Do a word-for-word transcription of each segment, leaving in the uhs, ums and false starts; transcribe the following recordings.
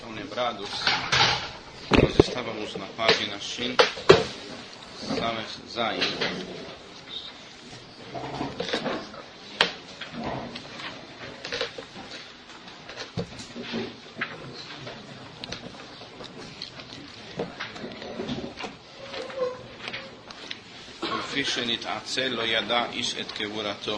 estão lembrados, nós estávamos na página Shin Samech Zayin. ולפי שנתעצל לא ידע איש את קבורתו,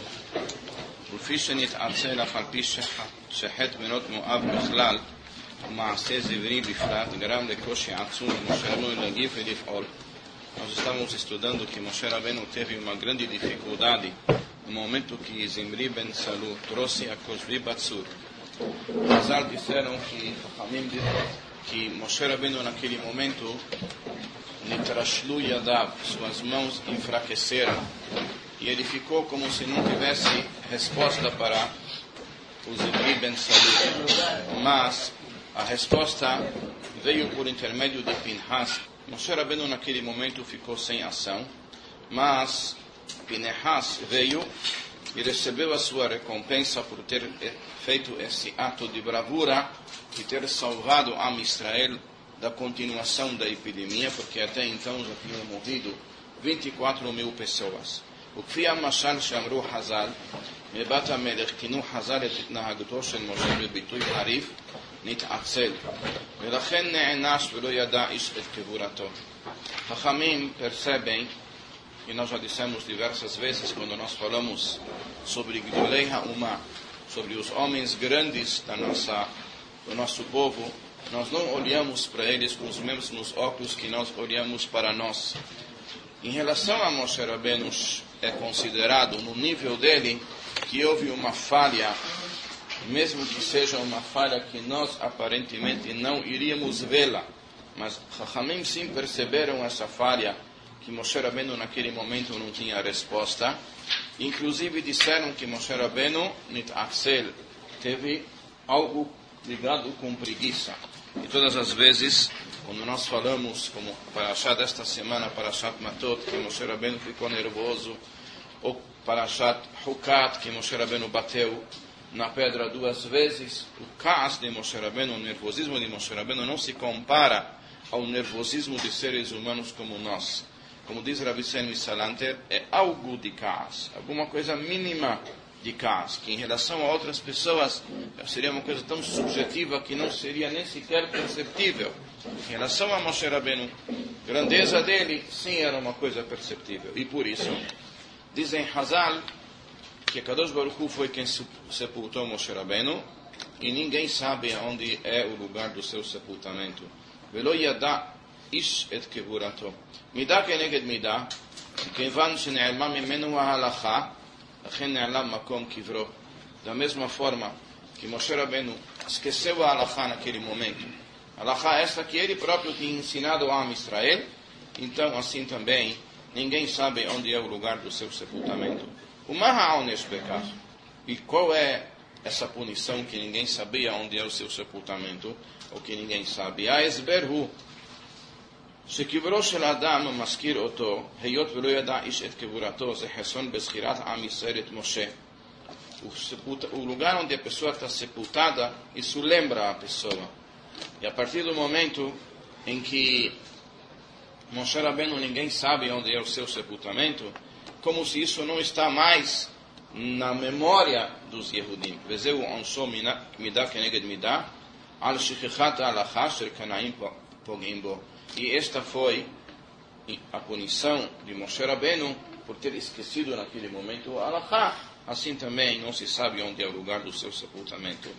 ולפי שנתעצל אף על פי שחטא בנות מואב בכלל ומעשה זברי בפרט גרם לקושי עצום למשה רבנו להגיב ולפעול. Nós estávamos estudando que Moshe Rabbeinu teve uma grande dificuldade no momento que Zimri ben Salu trouxe a Cosbi Batsur. Hazal disseram que Chachamim disseram que Moshe Rabbeinu naquele momento Nitrashlu Yadav, suas mãos enfraqueceram e ele ficou como se não tivesse resposta para o Zimri ben Salu. Mas a resposta veio por intermédio de Pinhas. Moshe Rabbeinu naquele momento ficou sem ação, mas Pinhas veio e recebeu a sua recompensa por ter feito esse ato de bravura e ter salvado Am Israel da continuação da epidemia, porque até então já tinham morrido vinte e quatro mil pessoas. O que המשל שאמרו חז"ל, מבת המלך כינו חז"ל את התנהגותו של משה בביטוי חריף, נתעצל, ולכן נענש ולא ידע איש את קבורתו. Chachamim percebem, e nós já dissemos diversas vezes quando nós falamos sobre Gdolei HaUmah, sobre os homens grandes da nossa, do nosso povo, nós não olhamos para eles com os mesmos óculos que nós olhamos para nós. Em relação a Moshe Rabbeinu, é considerado no nível dele que houve uma falha, mesmo que seja uma falha que nós aparentemente não iríamos vê-la, mas Chachamim sim perceberam essa falha, que Moshe Rabbeinu naquele momento não tinha resposta. Inclusive disseram que Moshe Rabbeinu nit'atzel, teve algo ligado com preguiça. E todas as vezes, quando nós falamos, como Parashat desta semana, Parashat Matot, que Moshe Rabbeinu ficou nervoso, ou Parashat Hukat, que Moshe Rabbeinu bateu na pedra duas vezes, o caos de Moshe Rabbeinu, o nervosismo de Moshe Rabbeinu não se compara ao nervosismo de seres humanos como nós. Como diz Rabi Senu Salanter, é algo de caos, alguma coisa mínima de caos, que em relação a outras pessoas seria uma coisa tão subjetiva que não seria nem sequer perceptível. Em relação a Moshe Rabbeinu, a grandeza dele, sim, era uma coisa perceptível. E por isso, dizem Hazal, que Kadosh Baruch Hu foi quem sepultou Moshe Rabbeinu, e ninguém sabe onde é o lugar do seu sepultamento. Velo yada ish et kevurato. Midah keneged midah, כיוון שנעלמה ממנו ההלכה, לכן נעלם מקום קברו. Da mesma forma que Moshe Rabbeinu esqueceu a halakha naquele momento, a halakha essa que ele próprio tinha ensinado a Am Israel, então assim também ninguém sabe onde é o lugar do seu sepultamento. O Mahaonesh Bekar, e qual é essa punição que ninguém sabia onde é o seu sepultamento, ou que ninguém sabe? A Esberhu, שקברו של אדם מזכיר אותו, היות ולא ידע איש את קבורתו, זה חסון בזכירת עם ישראל את משה. O lugar onde a pessoa está sepultada, isso lembra a pessoa. E a partir do momento em que Moshe Rabbeinu ninguém sabe onde é o seu sepultamento, como se isso não está mais na memória dos Yehudim. וזהו עונשו מידה כנגד מידה, על שכחת ההלכה אשר קנאים פוגעים בו. E esta foi a punição de Moshe Rabbeinu por ter esquecido naquele momento a halakha. Assim também não se sabe onde é o lugar do seu sepultamento.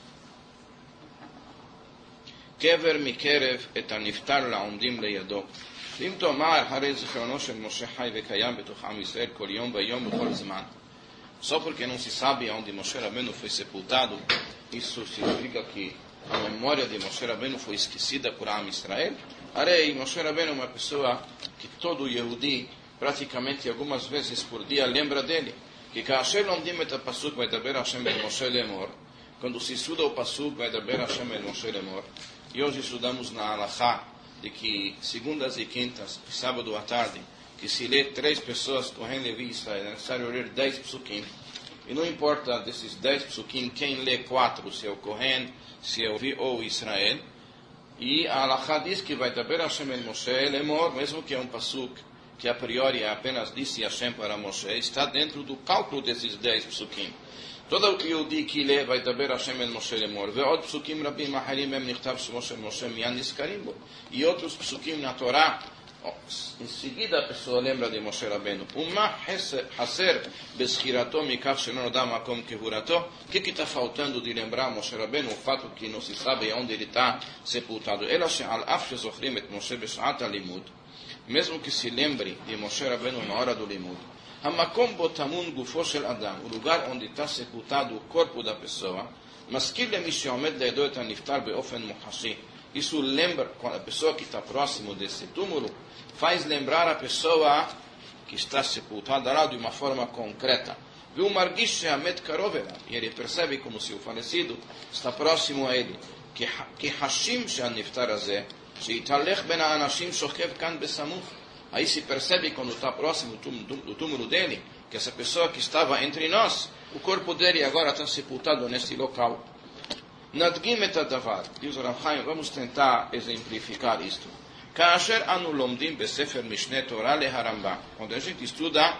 Kever mikerev et הנפטר לעומדים לידו. ואם תאמר הרי זיכרונו של משה חי וקיים בתוך עם ישראל כל יום ויום בכל זמן. Só porque não se sabe onde Moshe Rabbeinu foi sepultado, isso significa que a memória de Moshe Rabbeinu foi esquecida por Am Israel? Arei, Moshe Rabbeinu é uma pessoa que todo Yehudi, praticamente algumas vezes por dia, lembra dele. Que כאשר לומדים את הפסוק וידבר השם אל משה לאמור, quando se estuda o pasuk וידבר השם אל משה לאמור, e hoje estudamos na halakha de que segundas e quintas, sábado à tarde, que se lê três pessoas, Kohen, Levi e Israel, é necessário ler dez psukim. E não importa desses dez psukim, quem lê quatro, se é o Kohen, se é o Levi ou Israel, E a Halachá diz que vai daber Hashem el Moshe lemor, mesmo que é um pasuk que a priori apenas disse Hashem para Moshe, está dentro do cálculo desses dez psukim. Todo o que eu digo que lê vai daber Hashem el Moshe lemor. Ve'od psukim rabim aharim em nichtav shemoshe Moshe miyan niskarim bo. E outros psukim na Torá, em seguida a pessoa lembra de Moshe Rabbeinu. Uma haser beschirato mikach shelo nodam makom kehurato. O que está faltando de lembrar Moshe Rabbeinu? O fato que não se sabe onde ele está sepultado. Ela she'al af shezochrim et Moshe b'shat halimud. Mesmo que se lembre de Moshe Rabbeinu na hora do limud. Hamakom botamun gufo shel adam. O lugar onde está sepultado o corpo da pessoa. Maskil lemi she'omed le'edo et haniftar be'ofen muhashi. Isso lembra, a pessoa que está próximo desse túmulo, faz lembrar a pessoa que está sepultada lá de uma forma concreta. Viu margish she'amet karov elav. E ele percebe como se o falecido está próximo a ele. Que hashim she'aniftar azeh, she'italech ben ha'anashim shochev kan besamuch. Aí se percebe quando está próximo do túmulo dele, que essa pessoa que estava entre nós, o corpo dele agora está sepultado neste local. Nadgim et hadavar, diz o Rav Chaim, vamos tentar exemplificar isto. Kasher anu lomdim besefer Mishneh Torah le Harambam. Quando a gente estuda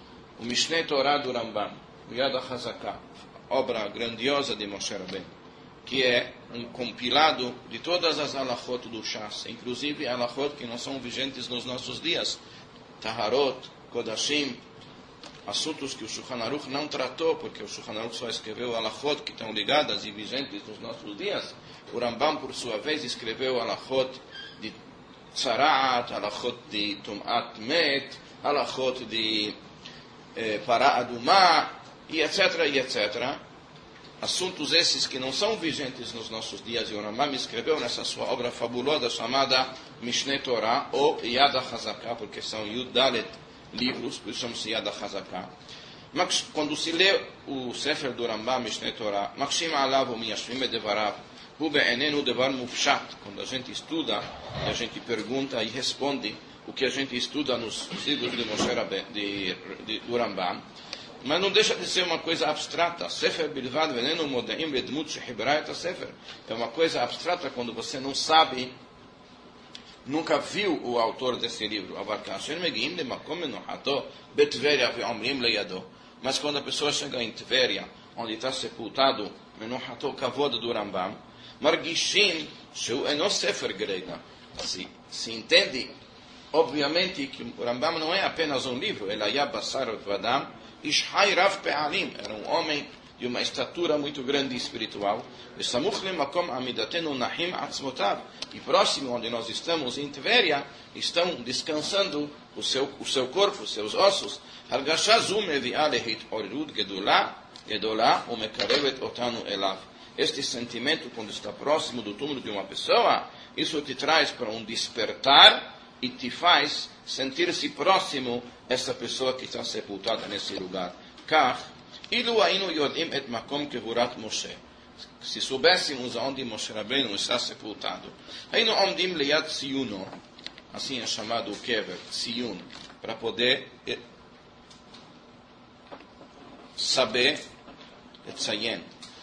o Mishneh Torah do Rambam, o Yad HaChazakah, obra grandiosa de Moshe Rabbeinu, que é um compilado de todas as halachot do Shas, inclusive halachot que não são vigentes nos nossos dias, Taharot, Kodashim, assuntos que o Shulchan Aruch não tratou, porque o Shulchan Aruch só escreveu halachot que estão ligadas e vigentes nos nossos dias. O Rambam, por sua vez, escreveu halachot de Tzaraat, halachot de Tum'at Met, halachot de eh, Pará Adumá, e etc, e etcétera. Assuntos esses que não são vigentes nos nossos dias, e o Rambam escreveu nessa sua obra fabulosa chamada Mishneh Torah, ou Yad HaChazakah, porque são Yud Dalet livros, por isso chama-se Yad HaChazakah. Mas quando se lê o Sefer do Rambam, Mishneh Torah, Makshim alav umiyashvim edevarav, hu be'enenu devar mufshat. Quando a gente estuda, a gente pergunta e responde o que a gente estuda nos livros de Moshe Rabbe, de, de, do Rambam, mas não deixa de ser uma coisa abstrata. Sefer bilvad venenu modeim bedmut shehibra et sefer. É uma coisa abstrata quando você não sabe, nunca viu o autor desse livro. Mas quando a pessoa chega em Tveria, onde está sepultado Menuhato Kavod do Rambam, Margishim Shu Eno Sefer Grega. Se entende, obviamente, que o Rambam não é apenas um livro. Ele é Basar Vadam, Ishai Rav Pe'alim. Era um homem de uma estatura muito grande e espiritual. E próximo onde nós estamos, em Tveria, estão descansando o seu, o seu corpo, os seus ossos. Este sentimento, quando está próximo do túmulo de uma pessoa, isso te traz para um despertar e te faz sentir-se próximo essa pessoa que está sepultada nesse lugar. Kach, ilu ainu yodim et makom kevurat Moshe. Se soubéssemos aonde Moshe Rabbeinu está sepultado, ainu omdim leyad Tziyuno, assim é chamado o kever, Tziyun, para poder saber, etzayen,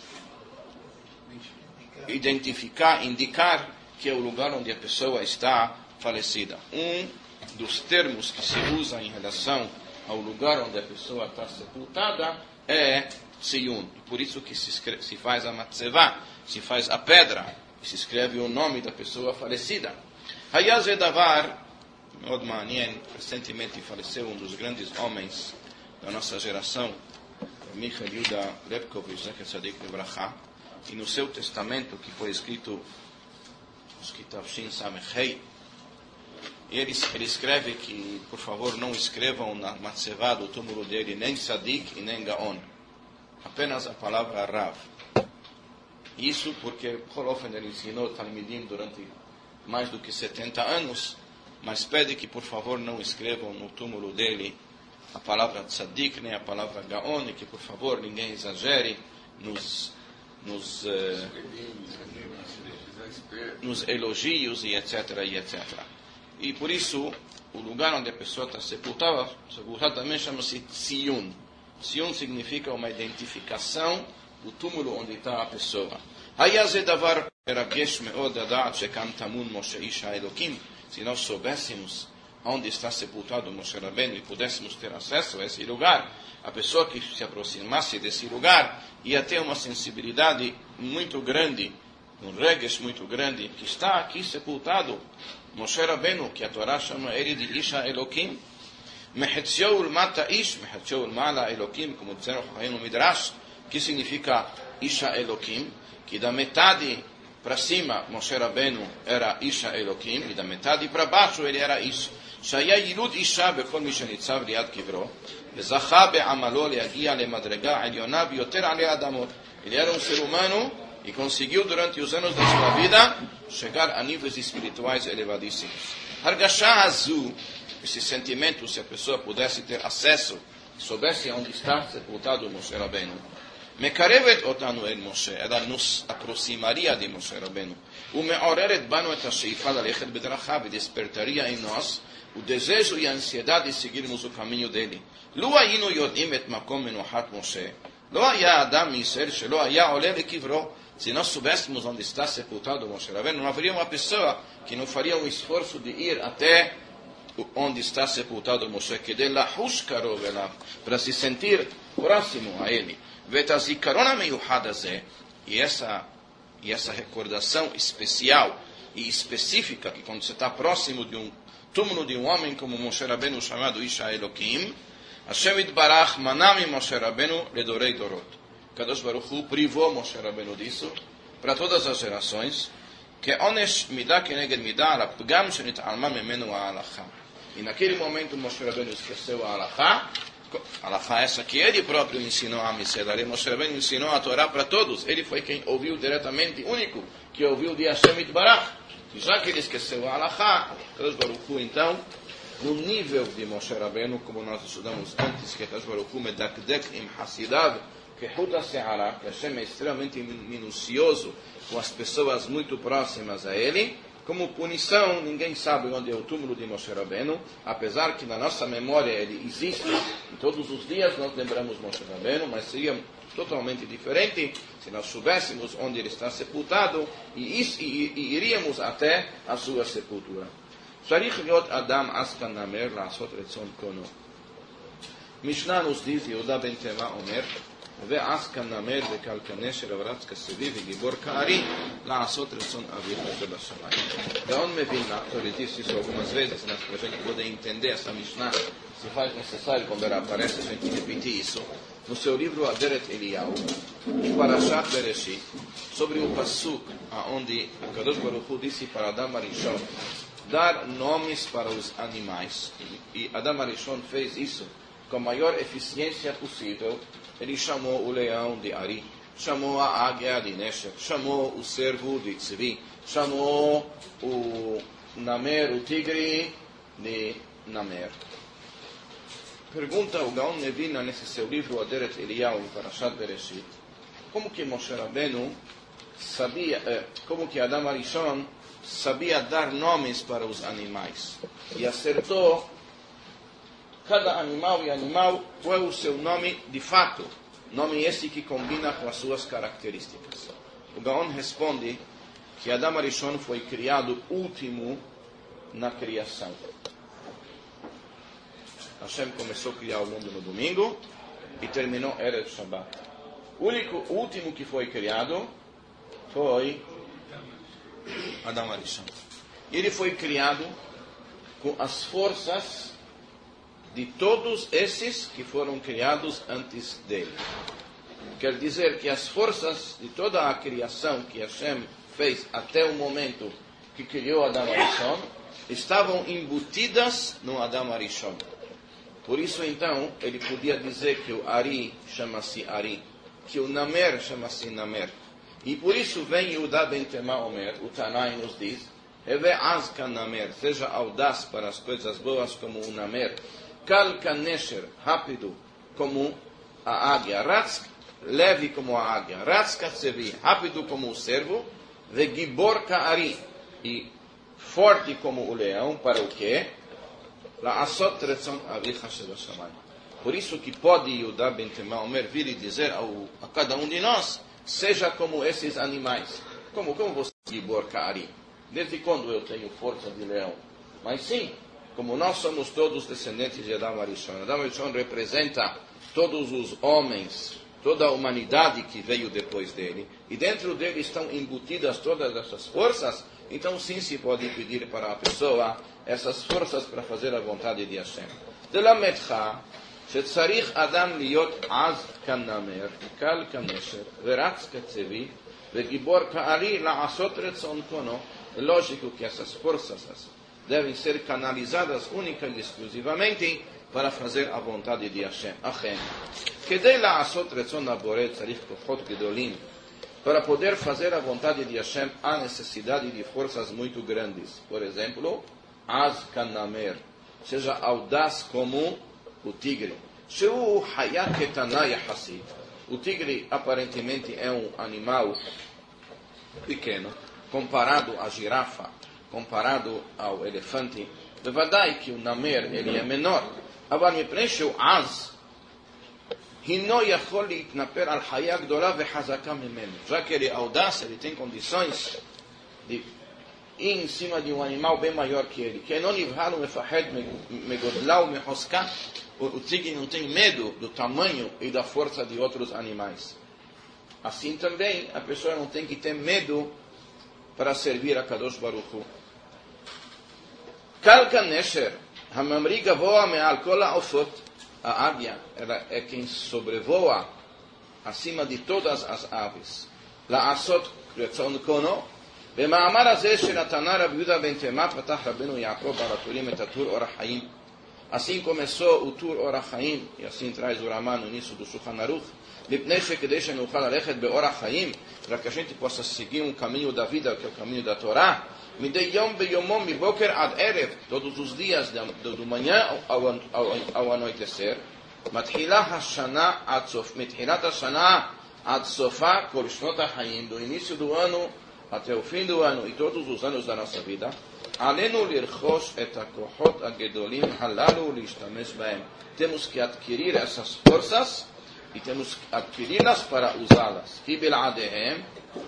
identificar, indicar que é o lugar onde a pessoa está falecida. Um dos termos que se usa em relação ao lugar onde a pessoa está sepultada é Tziyun. Por isso que se, escreve, se faz a matzevá, se faz a pedra, e se escreve o nome da pessoa falecida. Hayaz Edavar, מאוד מעניין, recentemente faleceu um dos grandes homens da nossa geração, Michael Yuda Rebkovich, Zecher Tzadik Levrachá, e no seu testamento, que foi escrito nos Kitavshin Samechei, ele, ele escreve que, por favor, não escrevam na matzevá do túmulo dele nem Tzadik e nem Gaon, apenas a palavra Rav. Isso porque Holofen ele ensinou Talmidim durante mais do que setenta anos, mas pede que, por favor, não escrevam no túmulo dele a palavra Tzadik nem a palavra Gaon, e que, por favor, ninguém exagere nos, nos, eh, nos elogios e etc, e etcétera. E por isso, o lugar onde a pessoa está sepultada, sepultada também chama-se Tziyun. Tziyun significa uma identificação do túmulo onde está a pessoa. היה זה דבר מרגש מאוד לדעת שכאן טמון משה איש האלוקים. Se nós soubéssemos onde está sepultado Moshe Rabbeinu e pudéssemos ter acesso a esse lugar, a pessoa que se aproximasse desse lugar ia ter uma sensibilidade muito grande, um regues muito grande, que está aqui sepultado Moshe Rabbeinu, que a Torá chama ele de Isha Elokim. Mehetziou ulmata ish, mehetziou ulmala Elokim, como disseram no Midrash, que significa Isha Elokim, que da metade para cima Moshe Rabbeinu era Isha Elokim, e da metade para baixo ele era Ish. שהיה יילוד אישה בכל מי שניצב ליד קברו, וזכה בעמלו להגיע למדרגה עליונה ביותר עלי אדמות. Ele era um ser humano e conseguiu durante os anos da sua vida chegar a níveis espirituais elevadíssimos. Hargashá azul, esse sentimento, se a pessoa pudesse ter acesso, soubesse onde está sepultado Moshe Rabbeinu, מקרבת אותנו אל משה, אלא nos aproximaria de Moshe Rabbeinu, ומעוררת בנו את השאיפה ללכת בדרכיו, ודespertaria em nós o desejo e a ansiedade de seguirmos o caminho dele. לו היינו יודעים את מקום מנוחת משה, לא היה אדם מישראל שלא היה עולה לקברו. Se nós soubéssemos onde está sepultado Moshe Rabbeinu, não haveria uma pessoa que não faria um esforço de ir até onde está sepultado Moshe, כדי לחוש קרוב אליו, para se sentir próximo a ele. ואת הזיכרון המיוחד הזה, e essa, e essa recordação especial e específica, que quando você está próximo de um túmulo de um homem como Moshe Rabbeinu, chamado Isha Elokim, Hashem Itbarach manami Moshe Rabbeinu ledorei dorot. Kadosh Baruch Hu privou Moshe Rabbeinu disso para todas as gerações, que onesh midah keneged midah ala pgam shenit'alma memenu ha'alacha. E naquele momento Moshe Rabbeinu esqueceu a halacha, a halacha essa que ele próprio ensinou a Misedare. Moshe Rabbeinu ensinou a Torá para todos. Ele foi quem ouviu diretamente, único que ouviu de Hashem Itbarach. Já que ele esqueceu a halacha, Kadosh Baruch Hu, então, no nível de Moshe Rabbeinu, como nós estudamos antes, que Kadosh Baruch Hu medakdek im hasidav, que Huda Se'ara, que Hashem é extremamente minucioso com as pessoas muito próximas a ele. Como punição, ninguém sabe onde é o túmulo de Moshe Rabbeinu, apesar que na nossa memória ele existe, e todos os dias nós lembramos Moshe Rabbeinu, mas seria totalmente diferente se nós soubéssemos onde ele está sepultado e, e, e, e iríamos até a sua sepultura. צריך להיות אדם עסקן נמר לעשות רצון קונו. משנה nos diz, יהודה בן תימה אומר, ועסקן נמר וקלקנה של רץ כסבי וגיבור כארי לעשות רצון אביך שבשמיים. Gaon Mevina, ele disse isso algumas vezes, para a gente poder entender essa Mishnah, se faz necessário quando ela aparece a gente repetir isso, no seu livro Aderet Eliyahu, em Parashat Bereshit, sobre o Pasuk, onde o Kadosh Baruch Hu disse para Adam Arishon dar nomes para os animais, e Adam Arishon fez isso com a maior eficiência possível. Ele chamou o leão de Ari, chamou a águia de Nesher, chamou o cervo de Tzvi, chamou o Namer, o tigre de Namer. Pergunta o Gaon Mevina nesse seu livro Aderet Eliyahu em Parashat Bereshit, como que Moshe Rabbeinu sabia, eh, como que Adam Arishon sabia dar nomes para os animais e acertou cada animal e animal qual é o seu nome de fato, nome esse que combina com as suas características. O Gaon responde que Adam Arishon foi criado último na criação. Hashem começou a criar o mundo no domingo e terminou Erev Shabbat. O único, o último que foi criado foi Adam Arishon. Ele foi criado com as forças de todos esses que foram criados antes dele. Quer dizer que as forças de toda a criação que Hashem fez até o momento que criou Adam Arishon estavam embutidas no Adam Arishon. Por isso então ele podia dizer que o Ari chama-se Ari, que o Namer chama-se Namer. E por isso vem Yehuda ben Tema Omer, o Tanai nos diz, Heve azka Namer, seja audaz para as coisas boas como o Namer, Kal Kanesher, rápido como a águia, Ratz, leve como a águia, Ratz Katsevi, rápido como o cervo, Vegibor Kaari, e forte como o leão, para o quê? La'asot retzon avicha shebashamayim. Por isso que pode Yehuda ben Tema Omer vir e dizer ao, a cada um de nós, seja como esses animais. Como, como você Gibor Ka'ari? Desde quando eu tenho força de leão? Mas sim, como nós somos todos descendentes de Adam Arishon. Adam Arishon representa todos os homens, toda a humanidade que veio depois dele. E dentro dele estão embutidas todas essas forças. Então sim se pode pedir para a pessoa essas forças para fazer a vontade de Hashem. תלמדך שצריך אדם להיות עז כנמר, קל כנשר, ורץ כצבי, וגיבור כארי לעשות רצון קונו. É lógico que essas forças devem ser canalizadas única e exclusivamente para fazer a vontade de Hashem. Achem. כדי לעשות רצון הבורא צריך כוחות גדולים. Para poder fazer a vontade de Hashem há necessidade de forças muito grandes. Por exemplo, Az Kanamer, seja audaz como o tigre. Sheu Hayat Ketana Yahassit. O tigre aparentemente é um animal pequeno, comparado à girafa, comparado ao elefante. De verdade que o Namer ele é menor. Agora me preenche o Az. Já que ele é audaz, ele tem condições de ir em cima de um animal bem maior que ele. O tigre não tem medo do tamanho e da força de outros animais. Assim também, a pessoa não tem que ter medo para servir a Kadosh Baruch Hu. Kalka Nesher, Hamamri Gavoa Me'al Kol Ha'ofot. A águia, ela é quem sobrevoa acima de todas as aves. La'asot retzon kono. במאמר הזה של התנא רבי יהודה בן תימה פתח רבנו יעקב בר הטורים את הטור אור החיים. Assim começou o Tur Or HaChaim, e assim traz o Ramá no início do Shulchan Aruch, מפני שכדי שנוכל ללכת באור החיים, para que a gente possa seguir um caminho da vida, que é o caminho da Torá, מדי יום ביומו מבוקר עד ערב, todos os dias do, do manhã ao, ao, ao anoitecer, מתחילה השנה עד סוף, מתחילת השנה עד סופה כל שנות החיים, do início do ano até o fim do ano e todos os anos da nossa vida, עלינו לרכוש את הכוחות הגדולים הללו להשתמש בהם. Temos que adquirir essas forças e temos que adquiri-las para usá-las. כי בלעדיהם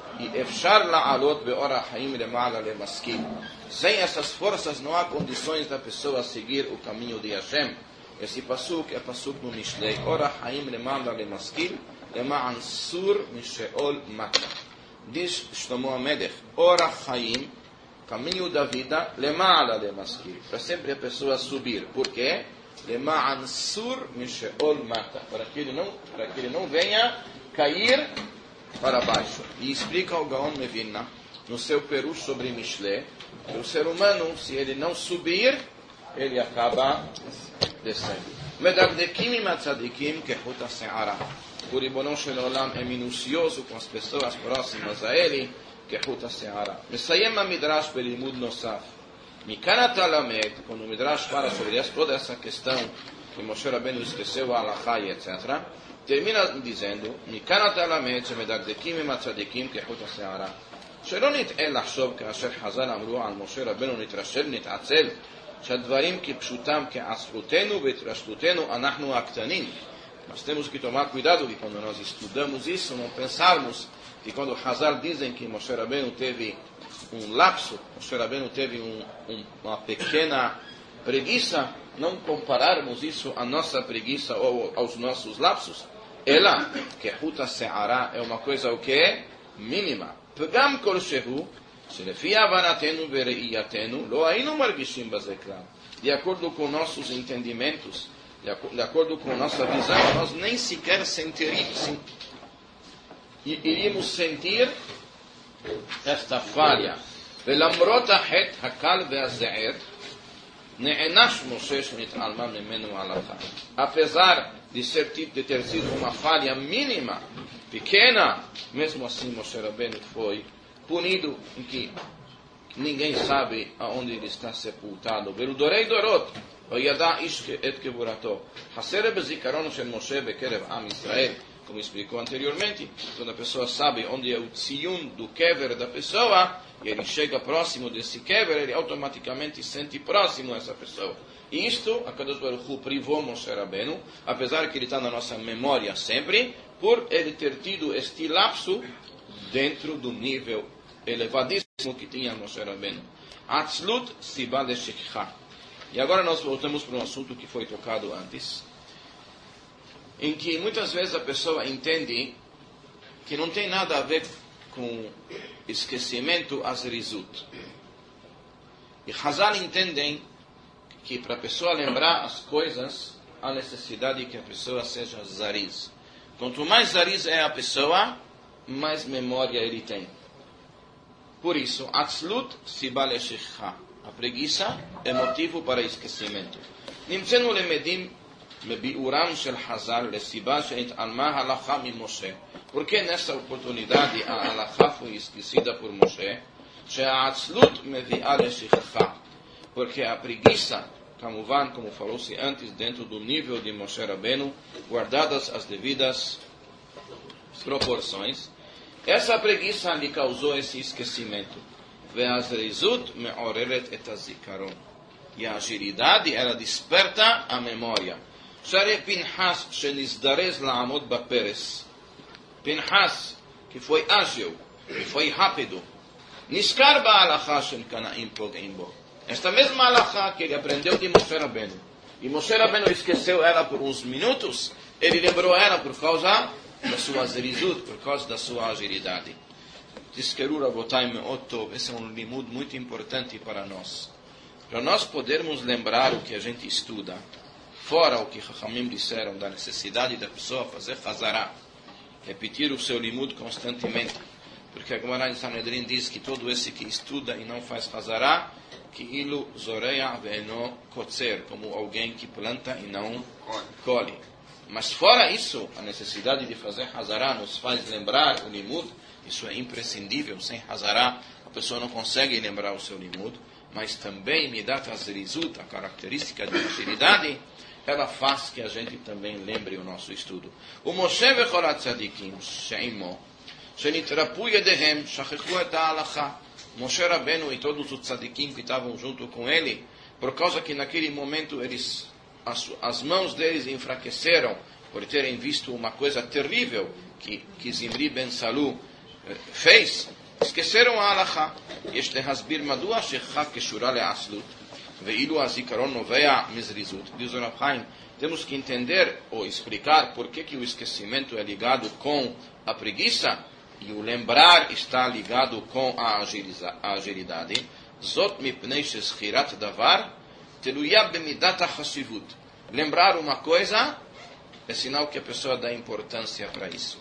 אפשר לעלות באור החיים למעלה למשכיל. Sem essas forças não há condições da pessoa seguir o caminho de Hashem. Esse pasuk é pasuk no Mishlei. אור החיים למעלה למשכיל למען סור משאול מטה. Diz Shlomo HaMelech, אור החיים, caminho da vida, למעלה למשכיל. Para sempre a pessoa subir. Por quê? למען סור משאול מטה. Para que ele não, para que ele não venha cair para baixo. E explica o Gaon Mevilna, no seu perush sobre Mishlei, que o ser humano, se ele não subir, ele acaba descendo. מדקדקים עם הצדיקים כחוט השערה. O Ribonon Shel Olam é minucioso com as pessoas próximas a ele, כחוט השערה. מסיים המדרש בלימוד נוסף. מכאן אתה למד, quando o Midrash fala sobre toda essa questão que Moshe Rabbeinu esqueceu a Halachá e etcétera, termina dizendo, מכאן אתה למד שמדקדקים עם הצדיקים כחוט השערה. שלא נטעה לחשוב כאשר חז"ל אמרו על משה רבנו נתרשל נתעצל, שהדברים כפשוטם כעצלותנו והתרשלותנו אנחנו הקטנים. Nós temos que tomar cuidado que quando nós estudamos isso, não pensarmos que quando Hazal dizem que Moshe Rabbeinu teve um lapso, Moshe Rabbeinu teve um, um, uma pequena preguiça, não compararmos isso à nossa preguiça ou aos nossos lapsos. Ela, que Huta Se'ara, é uma coisa o que? Mínima. Pegam kol shehu, שלפי הבנתנו וראייתנו, לא היינו מרגישים בזה כלל. De acordo com nossos entendimentos, de acordo com nossa visão, nós nem sequer sentiríamos, iríamos sentir esta falha. ולמרות החטא הקל והזעיר, נענש משה שנתעלמה ממנו ההלכה. Apesar de, ser, de ter sido uma falha mínima, pequena, mesmo assim Moshe Rabbeinu foi punido em que ninguém sabe aonde ele está sepultado. ולדורי דורות לא ידע איש את קבורתו. חסר בזיכרון של משה בקרב עם ישראל, como explicou anteriormente, quando a pessoa sabe onde é o tzion do kever da pessoa, e ele chega próximo desse kever, ele automaticamente sente próximo essa pessoa. E isto, a Kadosh Baruch Hu privou Moshe Rabbeinu, apesar que ele está na nossa memória sempre, por ele ter tido este lapso dentro do nível elevadíssimo que tinha Moshe Rabbeinu. Atzlut siba leshikha. E agora nós voltamos para um assunto que foi tocado antes, em que muitas vezes a pessoa entende que não tem nada a ver com esquecimento azrizut. E Hazal entendem que para a pessoa lembrar as coisas, há necessidade que a pessoa seja zariz. Quanto mais zariz é a pessoa, mais memória ele tem. Por isso, atzlut siba leshikha. A preguiça é motivo para esquecimento. Nimtzenu lemedim mebiuram shel Hazal lesiba she'it'alma halacha mi Moshe. Porque nessa oportunidade a halacha foi esquecida por Moshe? She'atzlut mevi'a leshikha. Porque a preguiça, Kamuvan, como falou-se antes, dentro do nível de Moshe Rabbeinu, guardadas as devidas proporções, essa preguiça lhe causou esse esquecimento. Ve'azrizut me'oreret et hazikaron. E a agilidade, ela desperta a memória. Share Pinhas shenizdarez la'amod baperes. Pinhas, que foi ágil, que foi rápido, niskar ba'alacha shen kana'im pog'im bo. Esta mesma halakha que ele aprendeu de Moshe Rabbeinu, e Moshe Rabbeinu esqueceu ela por uns minutos, ele lembrou ela por causa da sua zerizut, por causa da sua agilidade. Tizkeru Rabotai me'od tov. Esse é um limud muito importante para nós. Para nós podermos lembrar o que a gente estuda, fora o que Chachamim disseram da necessidade da pessoa fazer Hazará, repetir o seu limud constantemente. Porque a Gemara de Sanedrin diz que todo esse que estuda e não faz Hazará, que ilu zoreia ve'eno kotzer, como alguém que planta e não colhe. Mas fora isso, a necessidade de fazer Hazará nos faz lembrar o limud. Isso é imprescindível. Sem Hazará a pessoa não consegue lembrar o seu limud. Mas também Midat Hazrizut, a característica de agilidade, ela faz que a gente também lembre o nosso estudo. O Moshe vechorat tzadikim she'imo shenitrapu yedehem shachechu et ha'alacha. Moshe Rabbeinu e todos os tzadikim que estavam junto com ele, por causa que naquele momento eles, as, as mãos deles enfraqueceram por terem visto uma coisa terrível que, que Zimri ben Salu eh, fez, esqueceram a halacha. יש להסביר מדוע שכחה קשורה לעצלות, ואילו הזיכרון נובע מזריזות. Diz o Rav Chaim, temos que entender ou explicar por que, que o esquecimento é ligado com a preguiça e o lembrar está ligado com a agilidade. Zot mipnei shezchirat davar teluya bemidat hachasivut. Lembrar uma coisa é sinal que a pessoa dá importância para isso.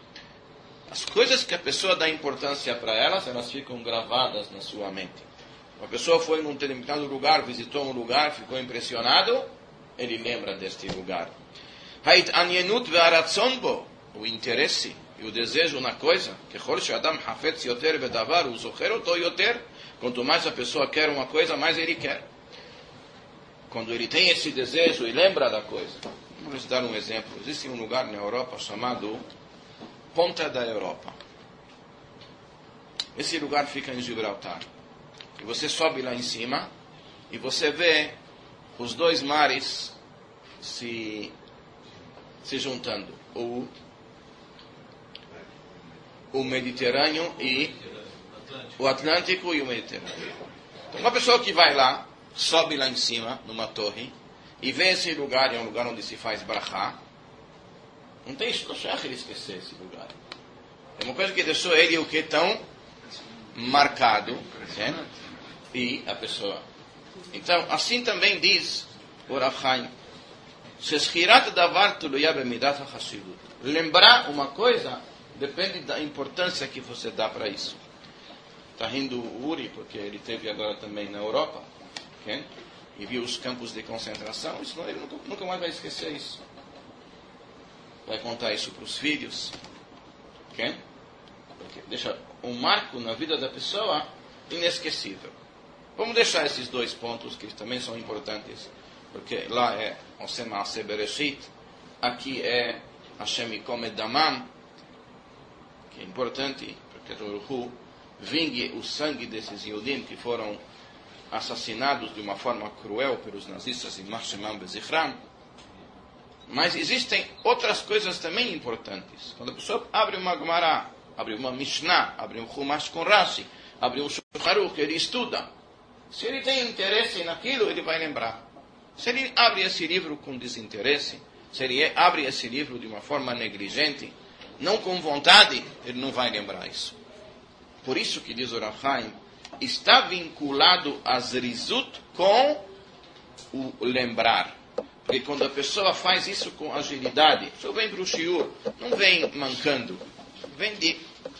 As coisas que a pessoa dá importância para elas, elas ficam gravadas na sua mente. Uma pessoa foi num determinado lugar, visitou um lugar, ficou impressionado, ele lembra deste lugar. Hait anyenut ve'aratzon bo, o interesse e o desejo na coisa, que chol she'adam hafetz yoter ve'davar u zocher oto yoter. Quanto mais a pessoa quer uma coisa, mais ele quer. Quando ele tem esse desejo e lembra da coisa. Vamos dar um exemplo. Existe um lugar na Europa chamado Ponta da Europa. Esse lugar fica em Gibraltar. E você sobe lá em cima e você vê os dois mares se, se juntando. O, o Mediterrâneo e o Atlântico e o Mediterrâneo. Então, uma pessoa que vai lá, sobe lá em cima, numa torre, e vê esse lugar, é um lugar onde se faz brachá. Não tem isso, não chega ele esquecer esse lugar. É uma coisa que deixou ele o que tão marcado, né? E a pessoa. Então, assim também diz o Rav Chaim, lembrar uma coisa depende da importância que você dá para isso. Está rindo o Uri, porque ele esteve agora também na Europa, okay? E viu os campos de concentração, isso não, ele nunca, nunca mais vai esquecer isso. Vai contar isso para os filhos. Okay? Porque deixa um marco na vida da pessoa inesquecível. Vamos deixar esses dois pontos que também são importantes. Porque lá é Osem Maaseh Bereshit, aqui é Hashem Yikom et Damam, que é importante, porque Baruch vingue o sangue desses Yudim que foram assassinados de uma forma cruel pelos nazistas em Mach Shemam Bezichram. Mas existem outras coisas também importantes. Quando a pessoa abre uma Gemara, abre uma Mishnah, abre um Chumash com Rashi, abre um Shulchan Aruch, ele estuda. Se ele tem interesse naquilo, ele vai lembrar. Se ele abre esse livro com desinteresse, se ele abre esse livro de uma forma negligente, não com vontade, ele não vai lembrar isso. Por isso que diz o Rav Chaim, está vinculado a Zrizut com o lembrar. Porque quando a pessoa faz isso com agilidade, a pessoa vem para o shiur, não vem mancando, vem de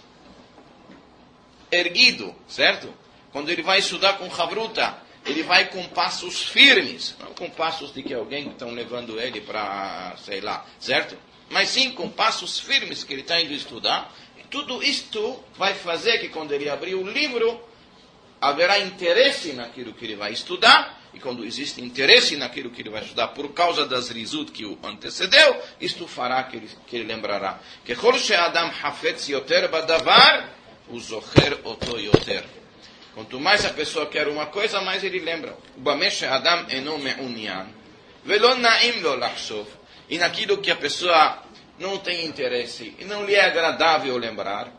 erguido, certo? Quando ele vai estudar com Chavruta, ele vai com passos firmes, não com passos de que alguém estão levando ele para, sei lá, certo? Mas sim com passos firmes que ele está indo estudar. E tudo isto vai fazer que quando ele abrir o livro, haverá interesse naquilo que ele vai estudar. E quando existe interesse naquilo que ele vai estudar, por causa das rizut que o antecedeu, isto fará que ele, que ele lembrará. Que Kol she'adam hafetz yoter badavar, o zocher oto yoter. Quanto mais a pessoa quer uma coisa, mais ele lembra. Ubamesh Adam eno me'unyan. Velo na'im lo lachshov. E naquilo que a pessoa não tem interesse e não lhe é agradável lembrar,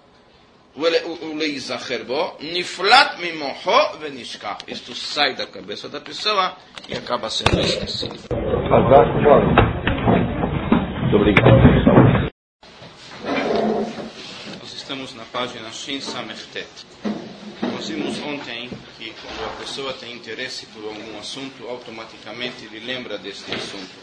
niflat mimoho venishkach. Isto sai da cabeça da pessoa e acaba sendo esquecido. Muito obrigado. Nós estamos na página Shin Samechtet. Nós vimos ontem que quando a pessoa tem interesse por algum assunto, automaticamente ele lembra deste assunto.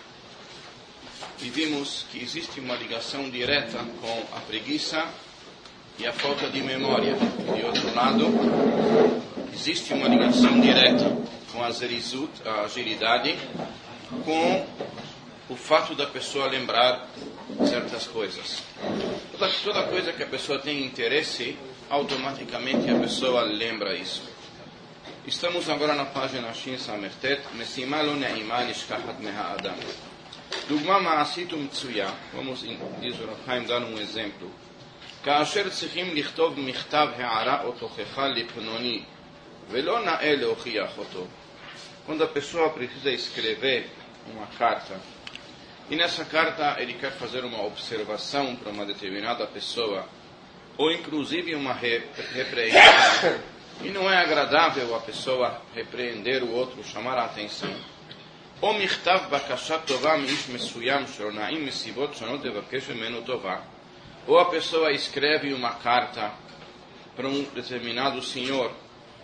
E vimos que existe uma ligação direta com a preguiça e a falta de memória. De outro lado, existe uma ligação direta com a zerizut, a agilidade, com o fato da pessoa lembrar certas coisas. Toda, toda coisa que a pessoa tem interesse, automaticamente a pessoa lembra isso. Estamos agora na página Shin Samertet, Mesima lo ne'ima nishkachat meha adam. Dugma ma'asit u'mitzuya. Vamos, diz o Rav Chaim, dar um exemplo. כאשר צריכים לכתוב מכתב הערה או תוכחה לפנוני ולא נאה להוכיח אותו. Quando a pessoa precisa escrever uma carta e nessa carta ele quer fazer uma observação para uma determinada pessoa ou inclusive uma repreensão e não é agradável a pessoa repreender o outro, chamar a atenção, או מכתב בקשה טובה מאיש מסוים שלא נעים מסיבות שונות לבקש ממנו טובה, ou a pessoa escreve uma carta para um determinado senhor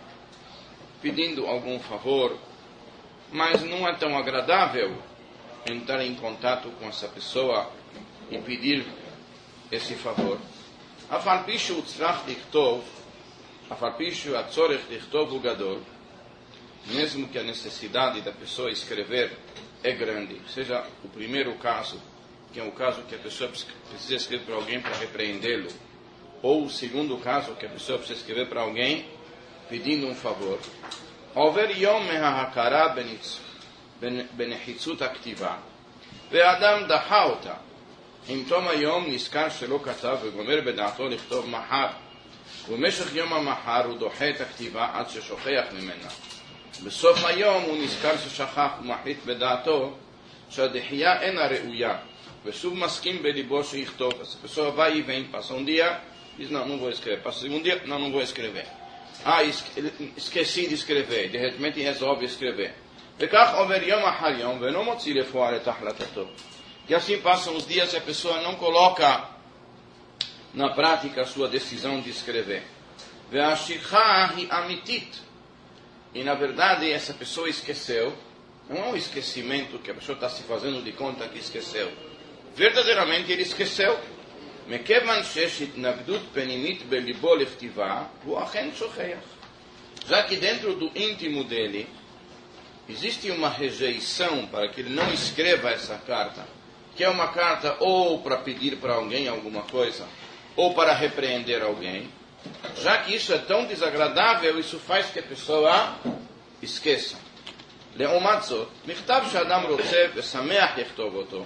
pedindo algum favor, mas não é tão agradável entrar em contato com essa pessoa e pedir esse favor. אף על פי שהוא צריך לכתוב, אף על פי שהצורך לכתוב הוא גדול, mesmo que a necessidade da pessoa escrever é grande, seja o primeiro caso, que é o caso que a pessoa precisa escrever para alguém para repreendê-lo, ou o segundo caso, que a pessoa precisa escrever para alguém pedindo um favor. עובר יום מההכרה בנחיצות הכתיבה, ואדם דחה אותה. עם תום היום נזכר שלא כתב וגומר בדעתו לכתוב מחר, ובמשך יום המחר הוא דוחה את הכתיבה עד ששוכח ממנה. בסוף היום הוא נזכר ששכח ומחליט בדעתו שהדחייה אינה ראויה, ושוב מסכים בליבו שיכתוב. אז a pessoa vai e vem, passa um dia, diz não, não vou escrever. Passa o segundo dia, não, não vou escrever. Ah, esqueci de escrever, de repente resolve escrever. וכך עובר יום אחר יום ואינו מוציא לפועל את החלטתו. E assim passam os dias e a pessoa não coloca na prática a sua decisão de escrever. והשכחה היא אמיתית. E na verdade essa pessoa esqueceu. Não é um esquecimento que a pessoa está se fazendo de conta que esqueceu. Verdadeiramente ele esqueceu. מכיוון שיש התנגדות פנימית בליבו לכתיבה, הוא אכן שוכח. Já que dentro do íntimo dele existe uma rejeição para que ele não escreva essa carta, que é uma carta ou para pedir para alguém alguma coisa, ou para repreender alguém, já que isso é tão desagradável, isso faz que a pessoa esqueça. לעומת זאת, מכתב שאדם רוצה ושמח לכתוב אותו.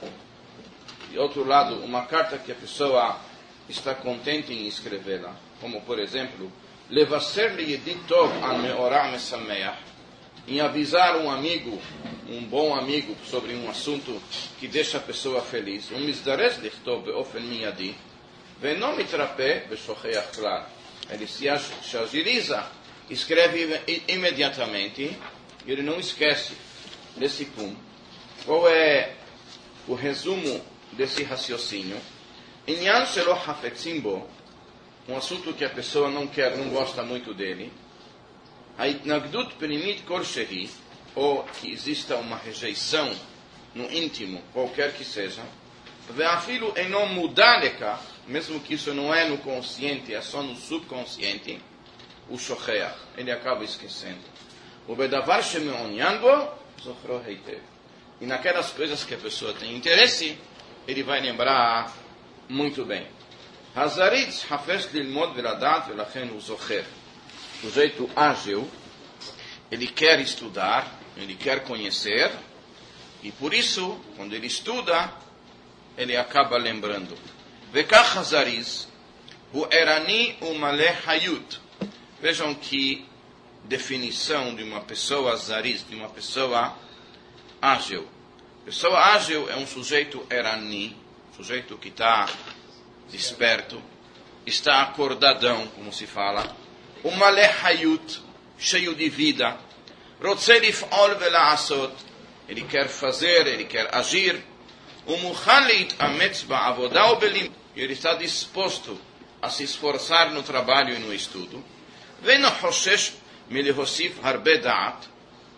De outro lado, uma carta que a pessoa está contente em escrevê-la, como por exemplo, לבשר לידיד טוב על מאורע משמח, em avisar um amigo, um bom amigo, sobre um assunto que deixa a pessoa feliz. Um mizdarez lichtov beofen miyadi, ve'no mitrapeh beshocheach klal. Ele se agiliza, escreve imediatamente, e ele não esquece desse ponto. Qual é o resumo desse raciocínio? Inyan shelo hafetzim bo, um assunto que a pessoa não quer, não gosta muito dele, a itnagdut penimit kol shehi, ou que exista uma rejeição no íntimo, qualquer que seja, ve'afilu enom mudar lekach, mesmo que isso não é no consciente, é só no subconsciente, o shocheach, ele acaba esquecendo. O bedavar shemeonyan bo, zochro heitev. E naquelas coisas que a pessoa tem interesse, ele vai lembrar muito bem. Hazaritz hafesh lilmod veladat velachen u zocher. O jeito ágil, ele quer estudar, ele quer conhecer, e por isso, quando ele estuda, ele acaba lembrando. Vekach hazariz, hu erani u maleh hayut. Vejam que definição de uma pessoa zariz, de uma pessoa ágil. Pessoa ágil é um sujeito erani, sujeito que está desperto, está acordadão, como se fala. O maleh hayut, cheio de vida. Rotze lif'ol vela'asot, ele quer fazer, ele quer agir. O muchan leit'ametz ba'avodah ubelim, ele está disposto a se esforçar no trabalho e no estudo. Ve'no hoshesh milehosif harbe da'at,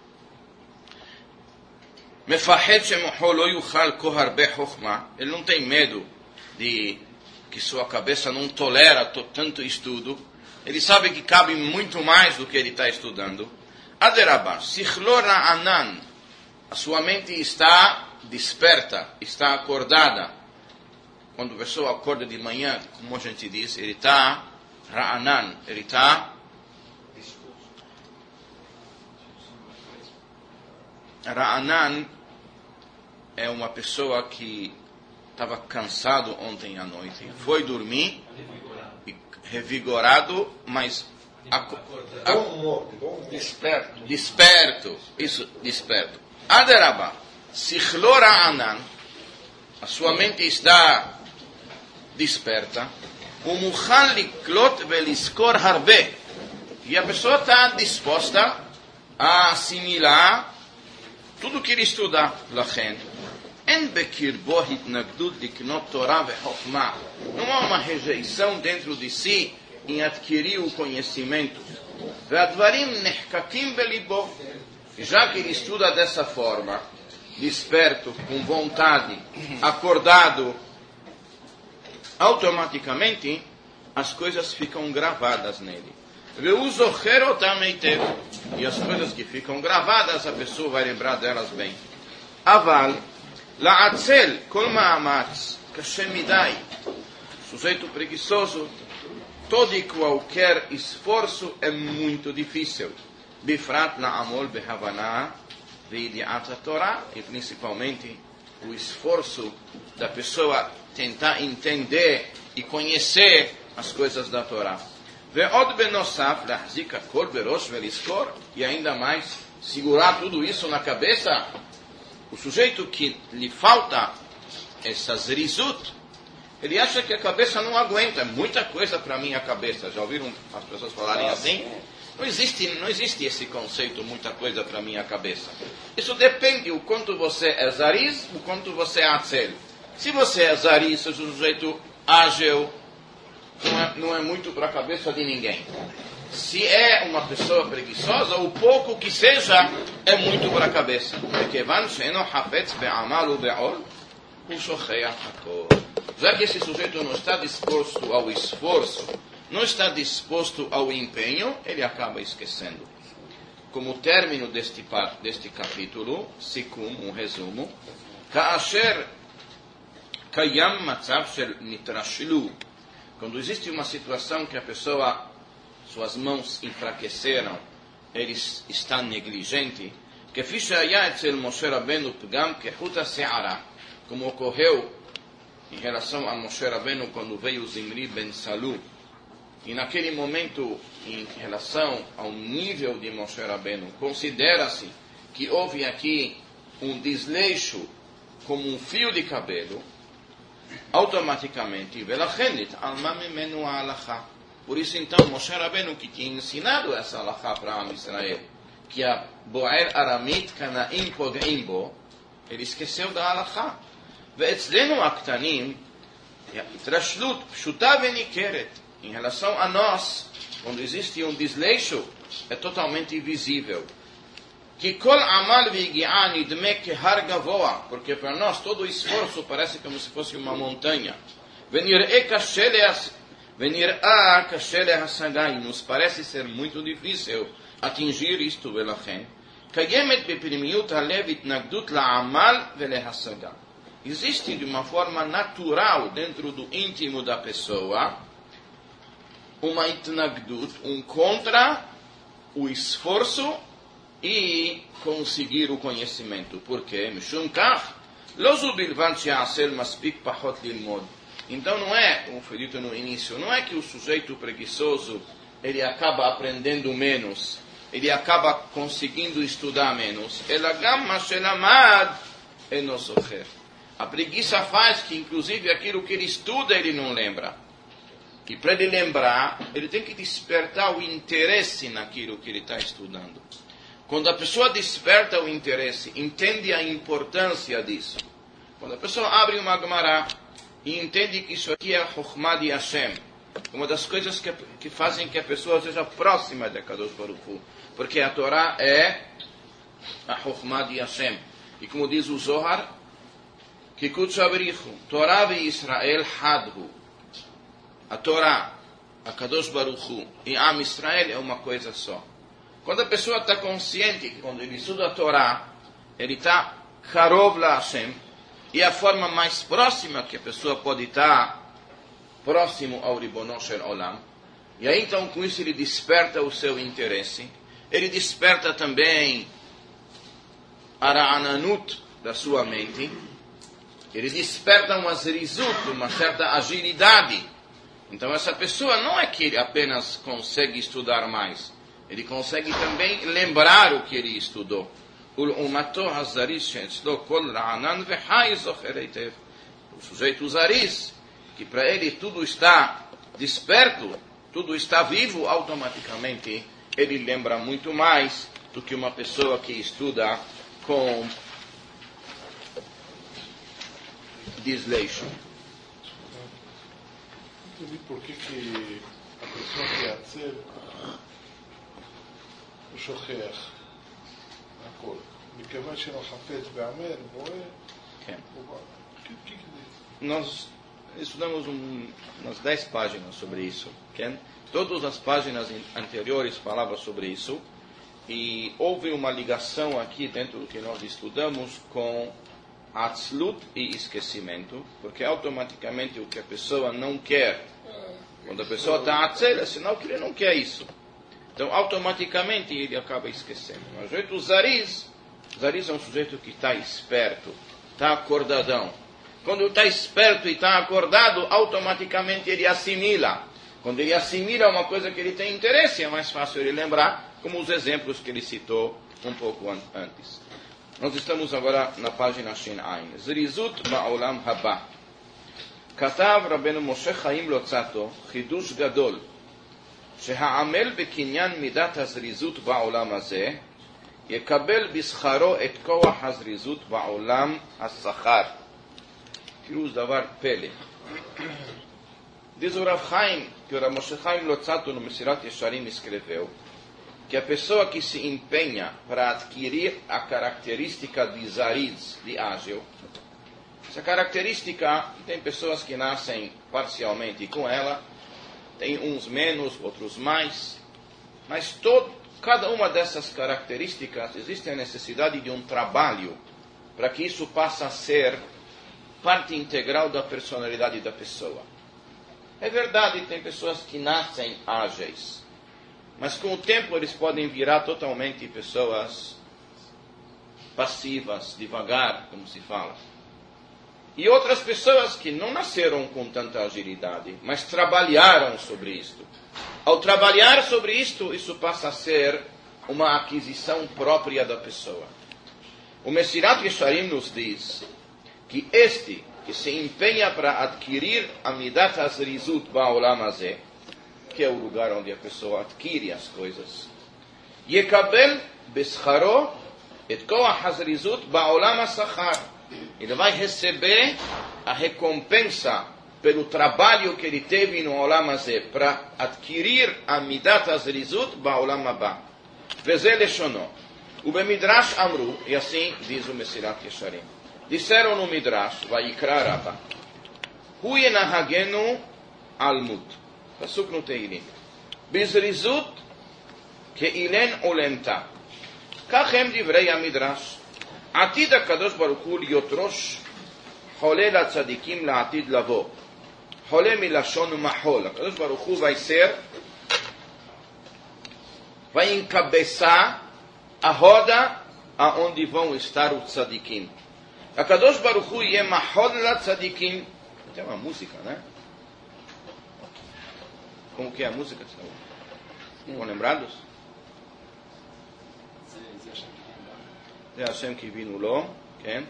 mefached shemoho lo yuchal ko harbe chokhmah, ele não tem medo de que sua cabeça não tolera tanto estudo, ele sabe que cabe muito mais do que ele está estudando. Aderabah, sichlo ra'anan, a sua mente está desperta, está acordada. Quando a pessoa acorda de manhã, como a gente diz, ele está ra'anan, ele está ra'anan é uma pessoa que estava cansado ontem à noite, foi dormir, revigorado, mas aco- a- desperto. desperto, isso, desperto. Aderabah, sichlo ra'anan, a sua mente está desperta, o muchan liklot veliskor harbe, e a pessoa está disposta a assimilar tudo que ele estudar. Lachen, en bekirbo hitnagdut liknot Torah vechokhmah, não há uma rejeição dentro de si em adquirir o conhecimento. Ve'advarim nehkakim belibo, já que ele estuda dessa forma, desperto, com vontade, acordado, automaticamente as coisas ficam gravadas nele. Ve'uzocher otam eitev, e as coisas que ficam gravadas, a pessoa vai lembrar delas bem. Aval, la'atzel kol ma'amatz kashem midai, sujeito preguiçoso, todo e qualquer esforço é muito difícil. Bifrat la'amol behavanah ve'idi'at Torah, e principalmente o esforço da pessoa tentar entender e conhecer as coisas da Torá. Ve'od benosaf lahzik hakol berosh ve'liskor, e ainda mais segurar tudo isso na cabeça. O sujeito que lhe falta essa zrizut, ele acha que a cabeça não aguenta, muita coisa para a minha cabeça. Já ouviram as pessoas falarem assim? Não existe, não existe esse conceito, muita coisa para a minha cabeça. Isso depende o quanto você é zariz, o quanto você é atzel. Se você é zariz, é um sujeito ágil, não é, não é muito para a cabeça de ninguém. Se é uma pessoa preguiçosa, o pouco que seja, é muito para a cabeça. Já que esse sujeito não está disposto ao esforço, não está disposto ao empenho, ele acaba esquecendo. Como término deste, deste capítulo, Sikum, um resumo, Ka'asher Kayam Matzav Shel Nitrashlu, quando existe uma situação que a pessoa, suas mãos enfraqueceram, ele está negligente, que ficha etzel Moshe Rabbeinu pgam kehuta se'ara, como ocorreu em relação a Moshe Rabbeinu quando veio Zimri ben Salu e naquele momento, em relação ao nível de Moshe Rabbeinu, considera-se que houve aqui um desleixo como um fio de cabelo, automaticamente, por isso então Moshe Rabbeinu, que tinha ensinado essa alahá para Am Israel, que a Boer Aramit Kanaim Pog'im Bo, ele esqueceu da alahá. ואצלנו הקטנים, התרשלות פשוטה וניכרת. Em relação a nós, quando existe um desleixo, é totalmente visível. Que kol amal vigi'ah nidme kehar gavoa, porque para nós todo esforço parece como se fosse uma montanha. Venir'e kashe venir'a kashe lehasagai, nos parece ser muito difícil atingir isto, velachem. Kayemet beprimiyut halev itnagdut la'amal velehasaga. Existe de uma forma natural dentro do íntimo da pessoa uma itnagdut, um contra o esforço e conseguir o conhecimento. Por quê? Então não é, como foi dito no início, não é que o sujeito preguiçoso ele acaba aprendendo menos, ele acaba conseguindo estudar menos. A preguiça faz que, inclusive, aquilo que ele estuda, ele não lembra. Que para ele lembrar, ele tem que despertar o interesse naquilo que ele está estudando. Quando a pessoa desperta o interesse, entende a importância disso. Quando a pessoa abre uma Gemara e entende que isso aqui é a Chokhmah de Hashem, uma das coisas que, que fazem que a pessoa seja próxima de Kadosh Baruch Hu, porque a Torá é a Chokhmah de Hashem. E como diz o Zohar, Kikut Shabrichu, Torá e Israel Hadhu. A Torá, a Kadosh Baruch Hu e Am Israel é uma coisa só. Quando a pessoa está consciente que quando ele estuda a Torá, ele está Karov la Hashem, e a forma mais próxima que a pessoa pode estar próximo ao Ribono Shel Olam, e aí então com isso ele desperta o seu interesse, ele desperta também a Ra'ananut da sua mente, ele desperta uma zerizut, uma certa agilidade. Então essa pessoa não é que ele apenas consegue estudar mais, ele consegue também lembrar o que ele estudou. O sujeito zariz, que para ele tudo está desperto, tudo está vivo, automaticamente ele lembra muito mais do que uma pessoa que estuda com desleixo. Entendi por que, que a pessoa que é atzer, o shocher, a cor, מכיוון שלא חפץ בעמל, רואה, כן. o que que diz? Nós estudamos um, umas dez páginas sobre isso. Okay? Todas as páginas anteriores falavam sobre isso. E houve uma ligação aqui dentro do que nós estudamos com atzlut e esquecimento, porque automaticamente o que a pessoa não quer, quando a pessoa está atzel, é sinal que ele não quer isso. Então automaticamente ele acaba esquecendo. Mas o sujeito zariz, zariz é um sujeito que está esperto, está acordadão. Quando está esperto e está acordado, automaticamente ele assimila. Quando ele assimila uma coisa que ele tem interesse, é mais fácil ele lembrar, como os exemplos que ele citou um pouco an- antes. Nós estamos agora na página Shin Ain. Zrizut ba'olam haba. כתב רבנו משה חיים לוצאטו חידוש גדול שהעמל בקניין מידת הזריזות בעולם הזה יקבל בשכרו את כוח הזריזות בעולם השכר. תראו, זה דבר פלא. Diz o Rav Chaim, que o Rav Moshe Chaim Lotzato no Mesirat Yesharim escreveu que a pessoa que se empenha para adquirir a característica de zariz, de ágil, essa característica, tem pessoas que nascem parcialmente com ela, tem uns menos, outros mais, mas todo, cada uma dessas características existe a necessidade de um trabalho para que isso passe a ser parte integral da personalidade da pessoa. É verdade, tem pessoas que nascem ágeis, mas com o tempo eles podem virar totalmente pessoas passivas, devagar, como se fala. e outras pessoas que não nasceram com tanta agilidade, mas trabalharam sobre isto. Ao trabalhar sobre isto, isso passa a ser uma aquisição própria da pessoa. O Mesirat Yesharim nos diz que este que se empenha para adquirir a Midat HaZrizut Ba'olam Hazeh, que é o lugar onde a pessoa adquire as coisas, Yekabel Bescharo et Koach HaZrizut Ba'olam HaSachar. Ele vai receber a recompensa pelo trabalho que ele teve no Olam Hazeh para adquirir a Midat HaZrizut Ba'olam Haba. Veze Leshono. O Bemidrash Amru, e assim diz o Mesirat Yesharim, disseram no Midrash, Vayikra Rabba, Hu yenahagenu almut. Pasuk no Teilim. Bizrizut keilen olemta. Kachem divrei המדרש. עתיד הקדוש ברוך הוא להיות ראש חולה לצדיקים לעתיד לבוא. חולה מלשון ומחול. הקדוש ברוך הוא vai vai encabeçar a roda aonde vão estar os tzadikim. A Kadosh Baruch Hu yeh mahol la tzadikim. Tem uma música, né? Como que é a música? Estão lembrados? זה השם קיווינו לו, כן?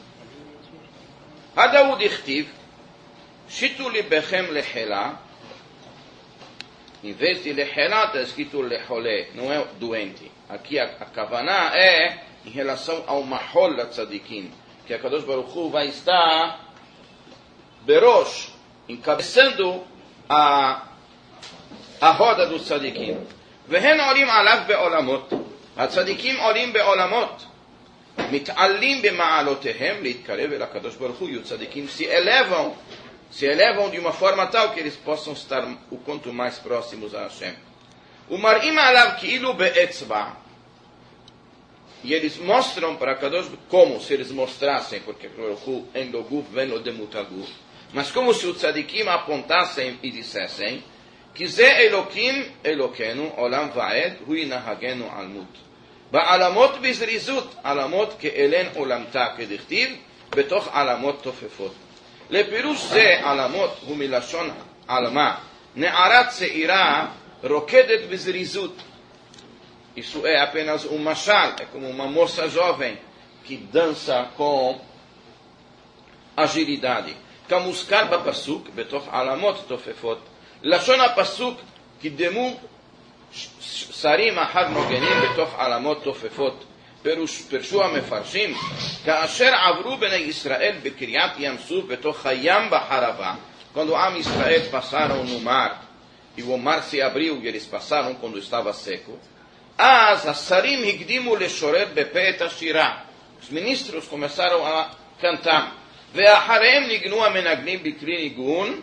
הדאוד הכתיב, שיתו ליבכם לחילה, em vez de lehela, está escrito lehole, não é doente. Aqui a, a kavaná é em relação ao mahol da tzadikim, que a Kadosh Baruch Hu vai estar berosh, encabeçando a, a roda dos tzadikim. Vehen olim alav be'olamot. A tzadikim olim be'olamot. מתעלים במעלותיהם להתקרב אל הקדוש ברוך הוא, e os tzadikim se elevam, se elevam de uma forma tal que eles possam estar o quanto mais próximos a Hashem. ומראים עליו כאילו באצבע, e eles mostram para Kadosh como se eles mostrassem, porque Baruch Hu en lo guf ven lo demut aguf, mas como se os tzadikim apontassem e dissessem que ze Elokim Elokenu olam vaed hu ינהגנו almut. בעלמות בזריזות, עלמות כאלן עולמתה כדכתיב, בתוך עלמות תופפות. לפירוש זה עלמות הוא מלשון עלמה, נערה צעירה רוקדת בזריזות. Isso é apenas um mashal, é como uma moça jovem que dança com agilidade. כמוזכר בפסוק, בתוך עלמות תופפות. לשון הפסוק, קדמו שרים אחר נוגנים בתוך עלמות תופפות. פרשו המפרשים, כאשר עברו בני ישראל בקריאת ים סוף בתוך הים בחרבה, quando Am Israel passaram no mar, e o mar se abriu e eles passaram quando estava seco, אז השרים הקדימו לשורר בפה את השירה. os ministros começaram a cantar. ואחריהם ניגנו המנגנים בכלי ניגון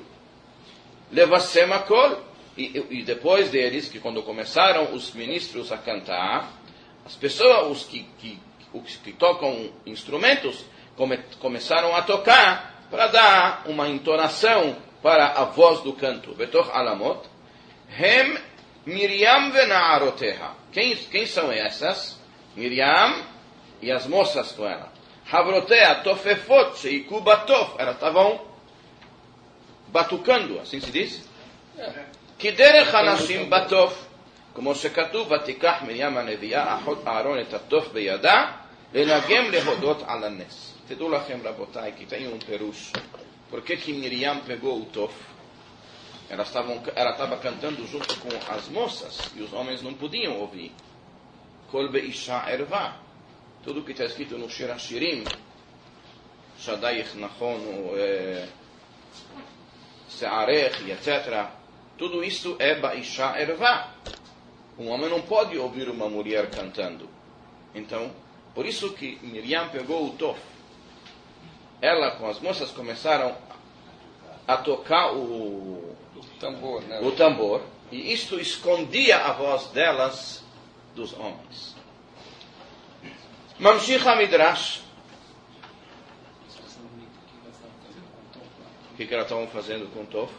לבשם הכל. E, e depois deles, que quando começaram os ministros a cantar, as pessoas, os que, que, os que tocam instrumentos, come, começaram a tocar para dar uma entonação para a voz do canto. Betoch alamot, hem Miriam venaaroteha. Quem, quem são essas? Miriam e as moças com ela. Havrotea tofefot sheiku batof. Elas estavam batucando, assim se diz? כי דרך אנשים בטוף, כמו שכתוב, ותיקח מרים הנביאה אחות אהרון את הטוף בידה, לנגן להודות על הנס. תדעו לכם רבותיי, que tem um perush. Por que que Miriam pegou o tof? Ela estava cantando junto com as moças, e os homens não podiam ouvir. Kol be'isha erva. Tudo que está escrito no Shir HaShirim, Shadayich Nachon, Se'arech, etcétera, tudo isso é Ba'isha Erva. Um homem não pode ouvir uma mulher cantando. Então, por isso que Miriam pegou o tof. Ela com as moças começaram a tocar o, o, tambor, né? o tambor. E isto escondia a voz delas dos homens. Mamshich HaMidrash. O que, que elas estavam fazendo com o tof?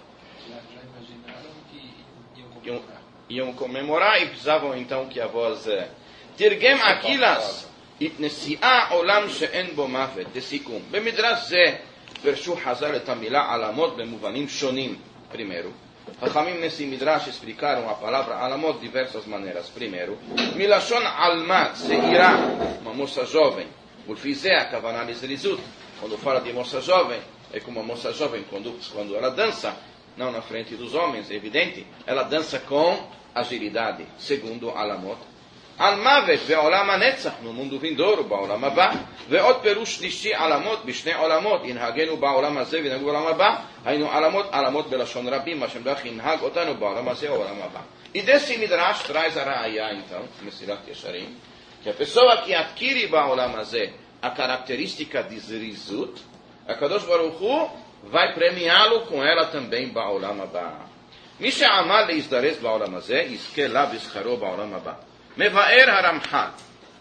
Iam, iam comemorar e precisavam então que a voz תרגם אקילס התנסיעה עולם שאין בו מוות. דסיכום. במדרש זה Vershu Hazar et Amilá Alamot bemuvanim shonim. Primeiro. Chachamim nesse Midrash explicaram a palavra Alamot de diversas maneiras. Primeiro. Milashon Alma, Seirá, uma moça jovem. Ulfizé, a Kavanah Lizrizut. Quando fala de moça jovem, é como uma moça jovem quando, quando ela dança, não na frente dos homens, é evidente, ela dança com agilidade. Segundo Alamot. Al-Mavet ve'olam ha-netzach, no mundo vindouro, ba'olam haba, ve'ot perush shlishi alamot, b'shnei olamot, inhagenu ba'olam hazeh v'inhagu ba'olam haba, haynu alamot, alamot belashon rabim, Hashem Barach inhag otanu ba'olam hazeh olam haba. E desse Midrash traz a Ra'ayah, então, Mesilat Yesharim, que a pessoa que adquire ba'olam hazeh a característica de Zrizut, a Kadosh Baruch Hu vai premiá-lo com ela também ba'olam haba. Mi she'amal le'izdarez ba'olam hazeh, yizke la v'scharo ba'olam haba. Mevaer Haramchal,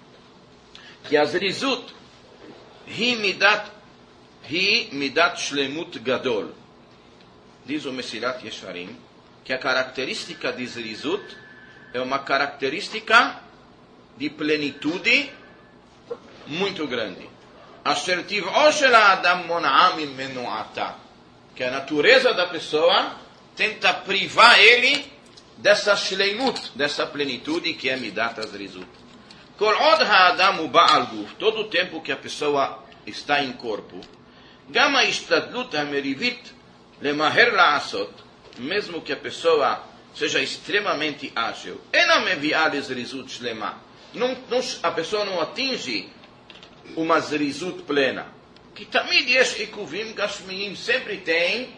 que a Zrizut hi midat, hi midat shlemut gadol. Diz o Mesilat Yesharim, que a característica de Zrizut é uma característica de plenitude muito grande. Asher tiv'o shel ha'adam mon'a mimenu ata, que a natureza da pessoa tenta privar ele dessa shleimut, dessa plenitude que é midat azrizut. Kol od ha'adam hu ba'al guf, todo o tempo que a pessoa está em corpo, gama ishtadlut ha'merivit lemaher la'asot, mesmo que a pessoa seja extremamente ágil, ena mevi'al azrizut shlema, não, não, a pessoa não atinge uma zrizut plena. Que tamid yesh ikuvim gashmiyim, sempre tem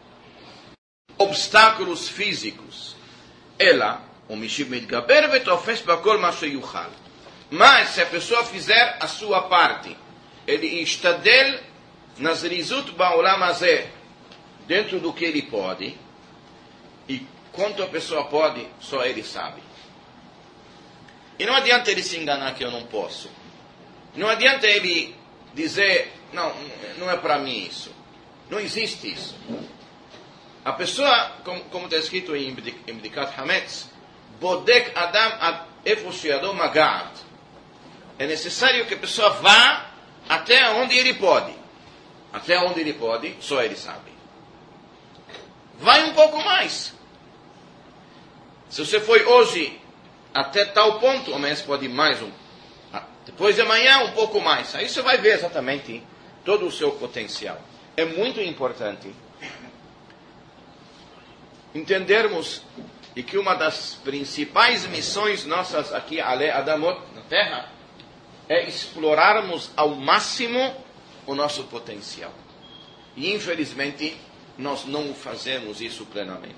obstáculos físicos. Ela, o Mishib Mitgaber vetofes bakol ma sheyuchal. Mas se a pessoa fizer a sua parte, ele ishtadel na zrizut ba'olam hazeh, dentro do que ele pode, e quanto a pessoa pode, só ele sabe. E não adianta ele se enganar que eu não posso. Não adianta ele dizer, não, não é para mim isso. Não existe isso. A pessoa, como, como está escrito em Bdikat Hametz, Bodek Adam ad efo she'yado magaat. É necessário que a pessoa vá até onde ele pode. Até onde ele pode, só ele sabe. Vai um pouco mais. Se você foi hoje até tal ponto, amanhã você pode ir mais um. Depois de amanhã, um pouco mais. Aí você vai ver exatamente todo o seu potencial. É muito importante entendermos e que uma das principais missões nossas aqui, Ale Adamot, na Terra, é explorarmos ao máximo o nosso potencial. E, infelizmente, nós não fazemos isso plenamente.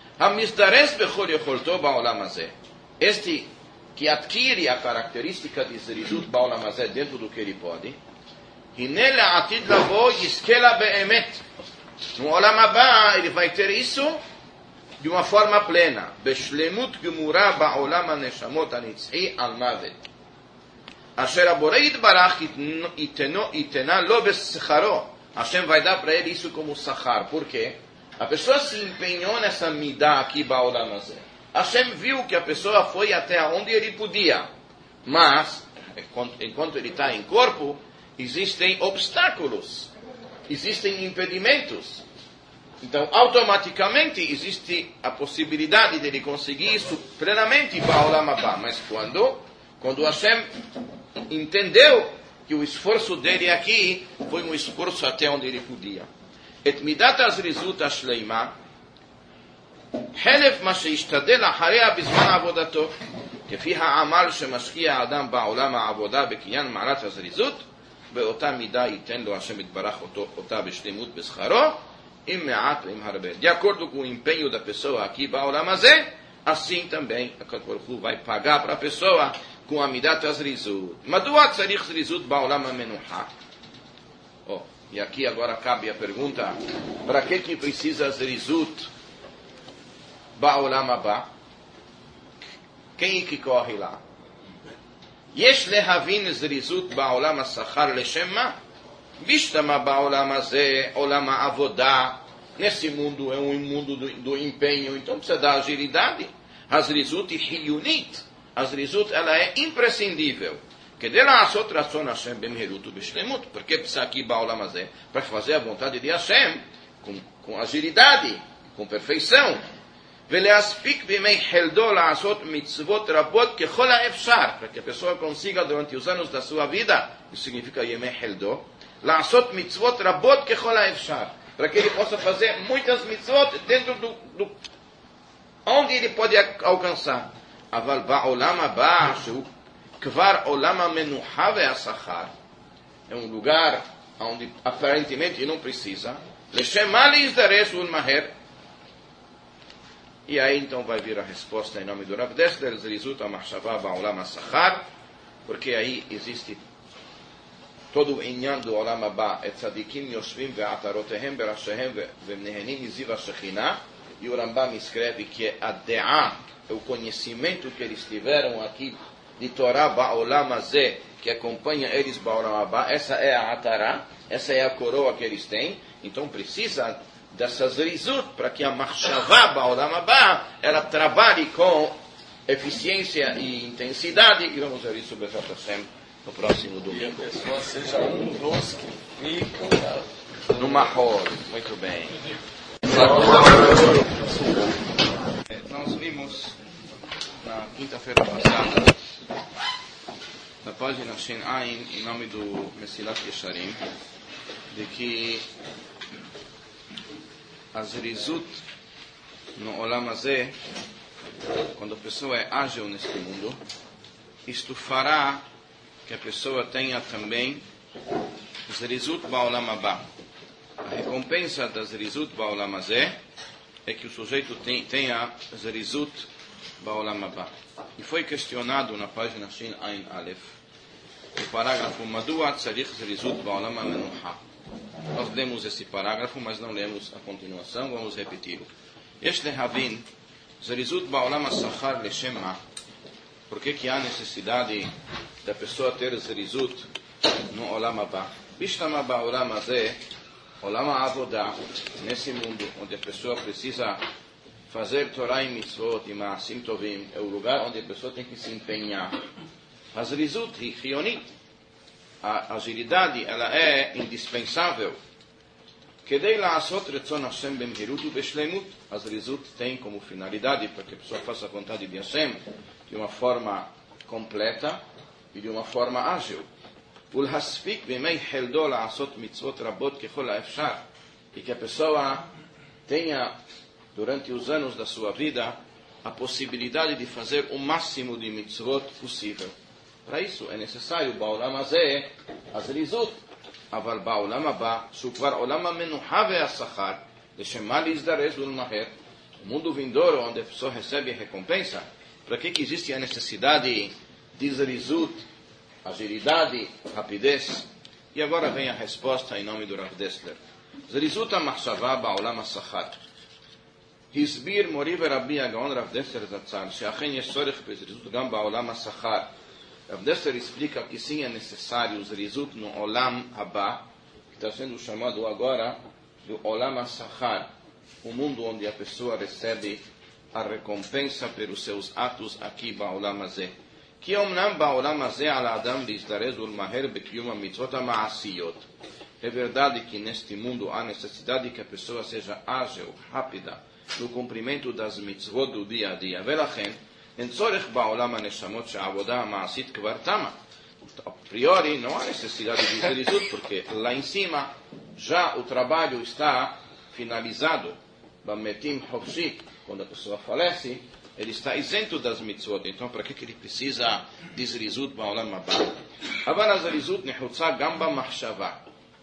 Este que adquire a característica de Zrizut Ba'olam hazeh dentro do que ele pode, no Olam Haba ele vai ter isso de uma forma plena. Beshlemut gemura ba'olam haneshamot hanitzhi al mavet. Asher aborei yitbarach itena lo bescharo. Hashem vai dar para ele isso como sachar. Por quê? A pessoa se empenhou nessa midah aqui ba'olam hazeh. Hashem viu que a pessoa foi até onde ele podia. Mas, enquanto ele está em corpo, existem obstáculos. Existem impedimentos. Então, automaticamente, existe a possibilidade de ele conseguir isso plenamente ba'olam haba. Mas quando? Quando Hashem entendeu que o esforço dele aqui foi um esforço até onde ele podia. Et midat azrizut ashleima, חלף מה שישתדל אחריה בזמן עבודתו, כפי העמל שמשקיע האדם בעולם העבודה בקניין מעלת הזריזות, באותה מידה ייתן לו השם יתברך אותו, אותה בשלמות בשכרו, עם מעט ועם הרבה. De acordo com o empenho da pessoa aqui בעולם הזה, assim também a Kadosh Baruch Hu vai pagar para a pessoa com a midat הזריזות. מדוע צריך זריזות בעולם המנוחה? Oh, e aqui agora cabe a pergunta, para que que precisa zrizut ba'olam haba? Quem é que corre lá? יש להבין זריזות בעולם השכר לשם מה? משתמע בעולם הזה עולם העבודה. Nesse mundo é um mundo do, do empenho, então precisa da agilidade. הזריזות היא חיונית. הזריזות ela é imprescindível. כדי לעשות רצון השם במהירות ובשלמות, porque precisa aqui בעולם הזה, para fazer a vontade de Hashem, com, com agilidade, com perfeição, ולהספיק בימי חלדו לעשות מצוות רבות ככל האפשר, para que a pessoa consiga durante os anos da sua vida, isso significa ימי חלדו, לעשות מצוות רבות ככל האפשר, para que ele possa fazer muitas mitzvot dentro do, do onde ele pode alcançar. אבל בעולם הבא, שהוא כבר עולם המנוחה והשכר, é um lugar onde aparentemente não precisa, לשם מה להזדרז ולמהר. E aí então vai vir a resposta em nome do Rav Dessler, זריזות המחשבה בעולם השכר, porque aí existe todo o עניין do עולם הבא, את צדיקים יושבים ועטרותיהם בראשיהם ונהנים מזיו השכינה, e o Rambam escreve que a de'ah, o conhecimento que eles tiveram aqui de Torá Ba'olam Hazeh, que acompanha eles Ba'olam Haba, essa é a Atará, essa é a coroa que eles têm, então precisa dessas rizut para que a Machshavá Ba'olam Haba, ela trabalhe com eficiência e intensidade, e vamos ver isso Bezat Hashem no próximo domingo. Que a pessoa seja um dos que ficam no Mahor. Muito bem. Nós vimos na quinta-feira passada, na página Shin Ain, em nome do Mesilat Yesharim, de que as rizut no Olam Hazeh, quando a pessoa é ágil neste mundo, isto fará que a pessoa tenha também os rizut ba'olam haba. A recompensa das rizut ba'olam hazeh é que o sujeito tem, tenha as rizut ba'olam haba. E foi questionado na página Shin Ain Aleph, o parágrafo Madua tzarich rizut ba'olam hamenuha. Nós lemos esse parágrafo, mas não lemos a continuação, vamos repeti-lo. Este Havin, rizut ba'olam hashachar leshem ma. Por que que há necessidade da pessoa ter rizut no Olam haba? Bishtama ba'olam hazeh, Olam ha'avodah, nesse mundo onde a pessoa precisa fazer Torah e mitzvot e ma'asim tovim, é o lugar onde a pessoa tem que se empenhar. As rizut hi chionit, a agilidade, ela é indispensável. Kedei la'asot retzon Hashem bemhirut ubeshlemut, as rizut tem como finalidade para que a pessoa faça a vontade de Hashem de uma forma completa e de uma forma ágil. ולהספיק בימי חלדו לעשות מצוות רבות ככל האפשר, e que a pessoa tenha durante os anos da sua vida a possibilidade de fazer o máximo de mitzvot possível. Para isso é necessário בעולם הזה as rizut, אבל בעולם הבא שהוא כבר עולם המנוחה והשכר, לשם מה להזדרז ולמהר, o mundo vindouro onde a pessoa recebe a recompensa. Para que que existe a necessidade de rizut, agilidade, rapidez? E agora vem a resposta em nome do Rav Dessler. זריזות המחשבה בעולם השכר. הסביר מורי ורבי הגאון רב דסלר זצ"ל שאכן יש צורך בזריזות גם בעולם השכר. Rav Dessler explica que sim, é necessário zrizut no Olam Haba, que está sendo chamado agora do Olam HaSachar, o mundo onde a pessoa recebe a recompensa pelos seus atos aqui בעולם הזה. כי אומנם בעולם הזה על האדם להזדרז ולמהר בקיום המצוות המעשיות. É verdade que neste mundo há necessidade que a pessoa seja ágil, rápida, no cumprimento das mitzvot do dia a dia. ולכן, אין צורך בעולם הנשמות שהעבודה המעשית כבר תמה. A priori, não há necessidade de zrizut, porque lá em cima já o trabalho está finalizado. Bametim Hofshi, quando a pessoa falece, ele está isento das mitzvot. Então, para que ele precisa de zrizut בעולם הבא? אבל הזריזות נחוצה גם במחשבה.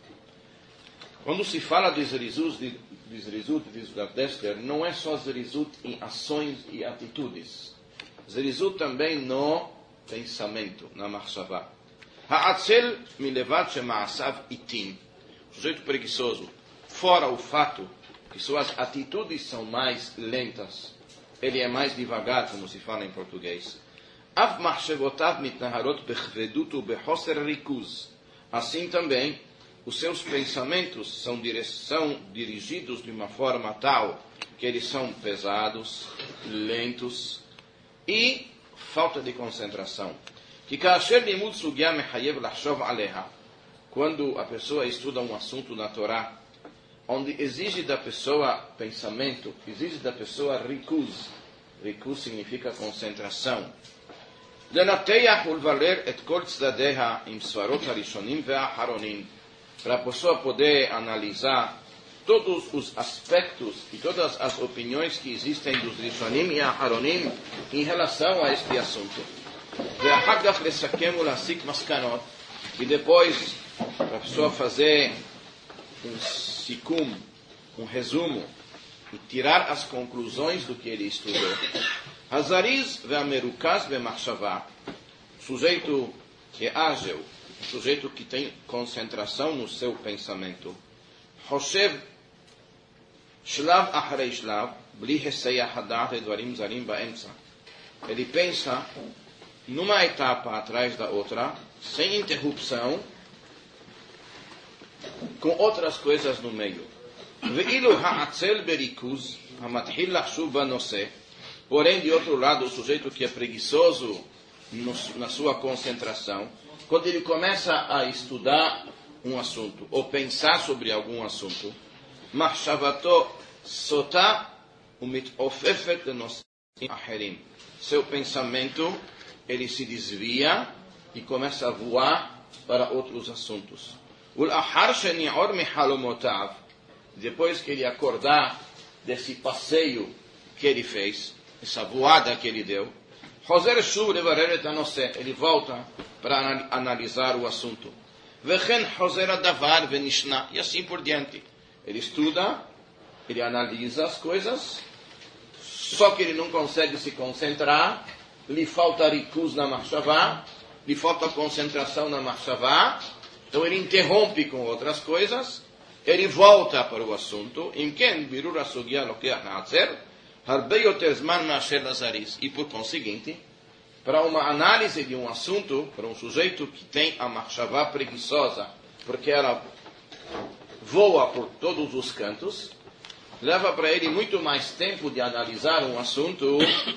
Quando se fala de zrizut, de, de zrizut, diz Rav Dessler, não é só zrizut em ações e atitudes. Zrizut também no pensamento, na machshavá. Ha'atzel milevat shema'asav itim. Sujeito preguiçoso, fora o fato que suas atitudes são mais lentas, ele é mais devagar, como se fala em português. Av machshevotav mitnaharot bechvedut ubechoser rikuz. Assim também, os seus pensamentos são, são dirigidos de uma forma tal que eles são pesados, lentos e falta de concentração. כי כאשר לימוד סוגיה מחייב לחשוב עליה, quando a pessoa estuda um assunto na Torá, onde exige da pessoa pensamento, exige da pessoa rikuz. Rikuz significa concentração. לנתח ולברר את כל צדדיה עם סברות הראשונים והאחרונים, para a pessoa poder analisar todos os aspectos e todas as opiniões que existem dos Rishonim e Aharonim em relação a este assunto. ואחר כך לסכם ולהסיק מסקנות, e depois para a pessoa fazer um sikum, um resumo, e tirar as conclusões do que ele estudou. Hazariz ve'amerukaz ve'machshavah, sujeito que é ágil, um sujeito que tem concentração no seu pensamento. Hoshev shlav acharei shlav, bli heseyach hadat edvarim zarim ba'emtza. Ele pensa numa etapa atrás da outra, sem interrupção, com outras coisas no meio. Ve'ilu ha'atzel berikuz, ha'matchil lachshuv ba'noseh. Porém, de outro lado, o sujeito que é preguiçoso no, na sua concentração, quando ele começa a estudar um assunto, ou pensar sobre algum assunto, machshavato sotah umitofefet lenosim acherim. Seu pensamento, ele se desvia e começa a voar para outros assuntos. Ul'achar sheni'or mihalomotav, depois que ele acordar desse passeio que ele fez, essa voada que ele deu, ele volta para analisar o assunto. E assim por diante. Ele estuda, ele analisa as coisas, só que ele não consegue se concentrar, lhe falta rikuz na machshavá, lhe falta concentração na machshavá, então ele interrompe com outras coisas, ele volta para o assunto, em quem birur asugya lokeach na'atzer, e por conseguinte, para uma análise de um assunto, para um sujeito que tem a machshavá preguiçosa, porque ela voa por todos os cantos, leva para ele muito mais tempo de analisar um assunto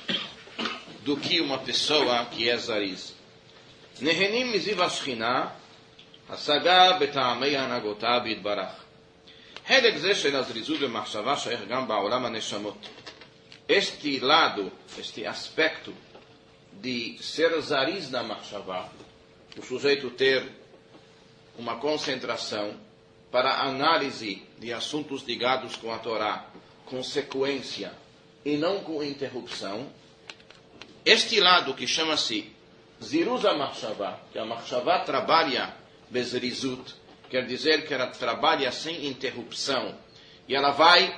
do que uma pessoa que é zariz. Nehenim miziv השכינה, השגה בטעמי הנהגותיו יתברך. חלק זה של הזריזות במחשבה שייך גם בעולם הנשמות. Este lado, este aspecto de ser zariz na machshavá, o sujeito ter uma concentração para análise de assuntos ligados com a Torá, com sequência e não com interrupção, este lado que chama-se ziruz a machshavá, que a machshavá trabalha bezrizut, quer dizer que ela trabalha sem interrupção, e ela vai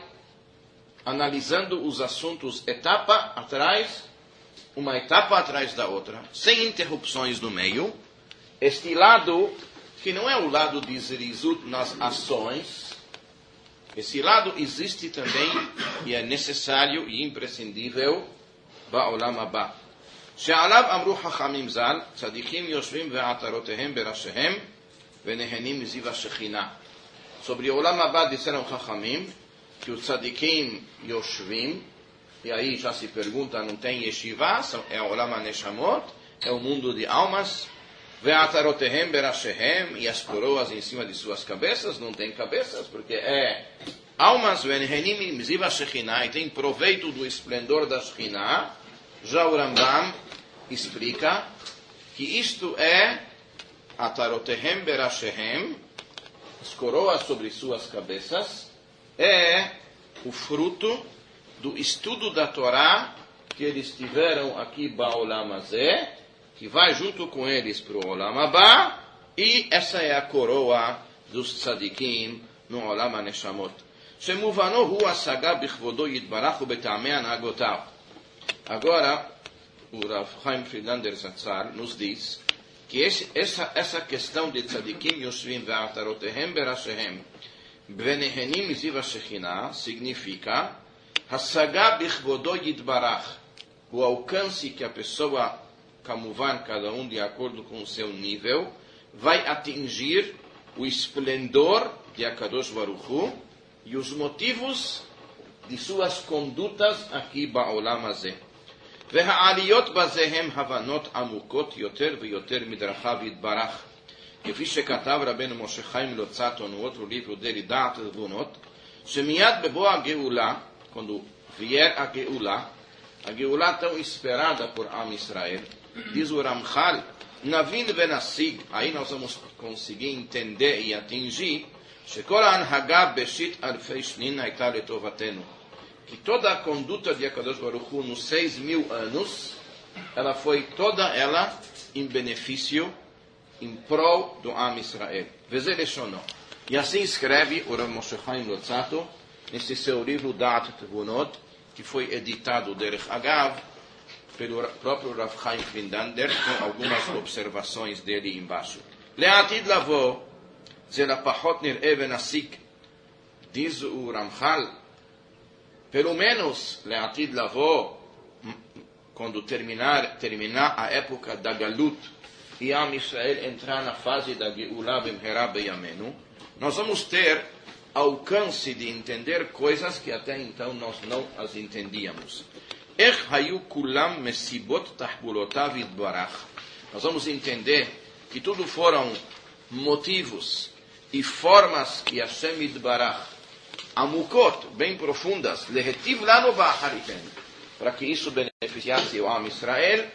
analisando os assuntos etapa atrás, uma etapa atrás da outra, sem interrupções no meio. Este lado, que não é o lado de zrizut nas ações, esse lado existe também e é necessário e imprescindível בעולם הבא. שעליו אמרו חכמים ז"ל, צדיקים יושבים ועטרותיהם בראשיהם ונהנים מזיו השכינה. Sobre o Olam Abba disseram Chachamim que os tzadikim yoshvim, e aí já se pergunta, não tem yeshiva, é o Olam HaNeshamot, é o mundo de almas, ve'atarotehem berashehem, e as coroas em cima de suas cabeças, não tem cabeças, porque é almas, ve'nehenim mziv ha-shekhinah, e tem proveito do esplendor da Shekhinah. Já o Rambam explica que isto é atarotehem berashehem, as coroas sobre suas cabeças, é o fruto do estudo da Torá que eles tiveram aqui Ba'olam Hazeh, que vai junto com eles para o Olam Abba, e essa é a coroa dos tzadikim no Olam HaNeshamot. שמובנו הוא השגה בכבודו יתברך ובטעמי הנהגותיו. Agora, o Rav Chaim Friedlander Zatzal nos diz que esse, essa, essa questão de tzadikim yoshvim ve'atarotehem berashehem ve'nehenim miziv ha-shekhinah significa השגה בכבודו יתברך, o alcance que a pessoa, kamuvan, cada um de acordo com o seu nível, vai atingir o esplendor de Akadosh Baruch Hu e os motivos de suas condutas aqui Ba'olam Hazeh. והעליות בזה הם הבנות עמוקות יותר ויותר מדרכיו יתברך. כפי שכתב רבנו משה חיים לוצאטו no outro livro dele, דעת תבונות, שמיד בבוא הגאולה, quando vier a גאולה, a גאולה tão esperada por Am Israel, diz o Ramchal, na vinda Benasig, aí nós vamos conseguir entender e atingir, שכל ההנהגה בראשית אלפי שנים הייתה לטובתנו. Que toda a conduta de Akadosh Baruch Hu nos seis mil anos, ela foi toda ela em benefício, em prol do Am Israel. Veze leshono. E assim escreve o Rav Moshe Chaim Lotzato, nesse seu livro Da'at Tevunot, que foi editado Derech Agav, pelo próprio Rav Chaim Findander, com algumas observações dele embaixo. Le'atid lavo, zela pachot nir'e venasik, diz o Ramchal, pelo menos, le'atid lavo, quando terminar, terminar a época da Galut, e Am Israel entrar na fase da Geulah B'mherá B'yamenu, nós vamos ter alcance de entender coisas que até então nós não as entendíamos. Ech hayu kulam mesibot tahbulotav yitbarach. Nós vamos entender que tudo foram motivos e formas que Hashem Yitbarach, amukot, bem profundas, lehetiv lanu ba'acharitem, para que isso beneficiasse o Am Israel.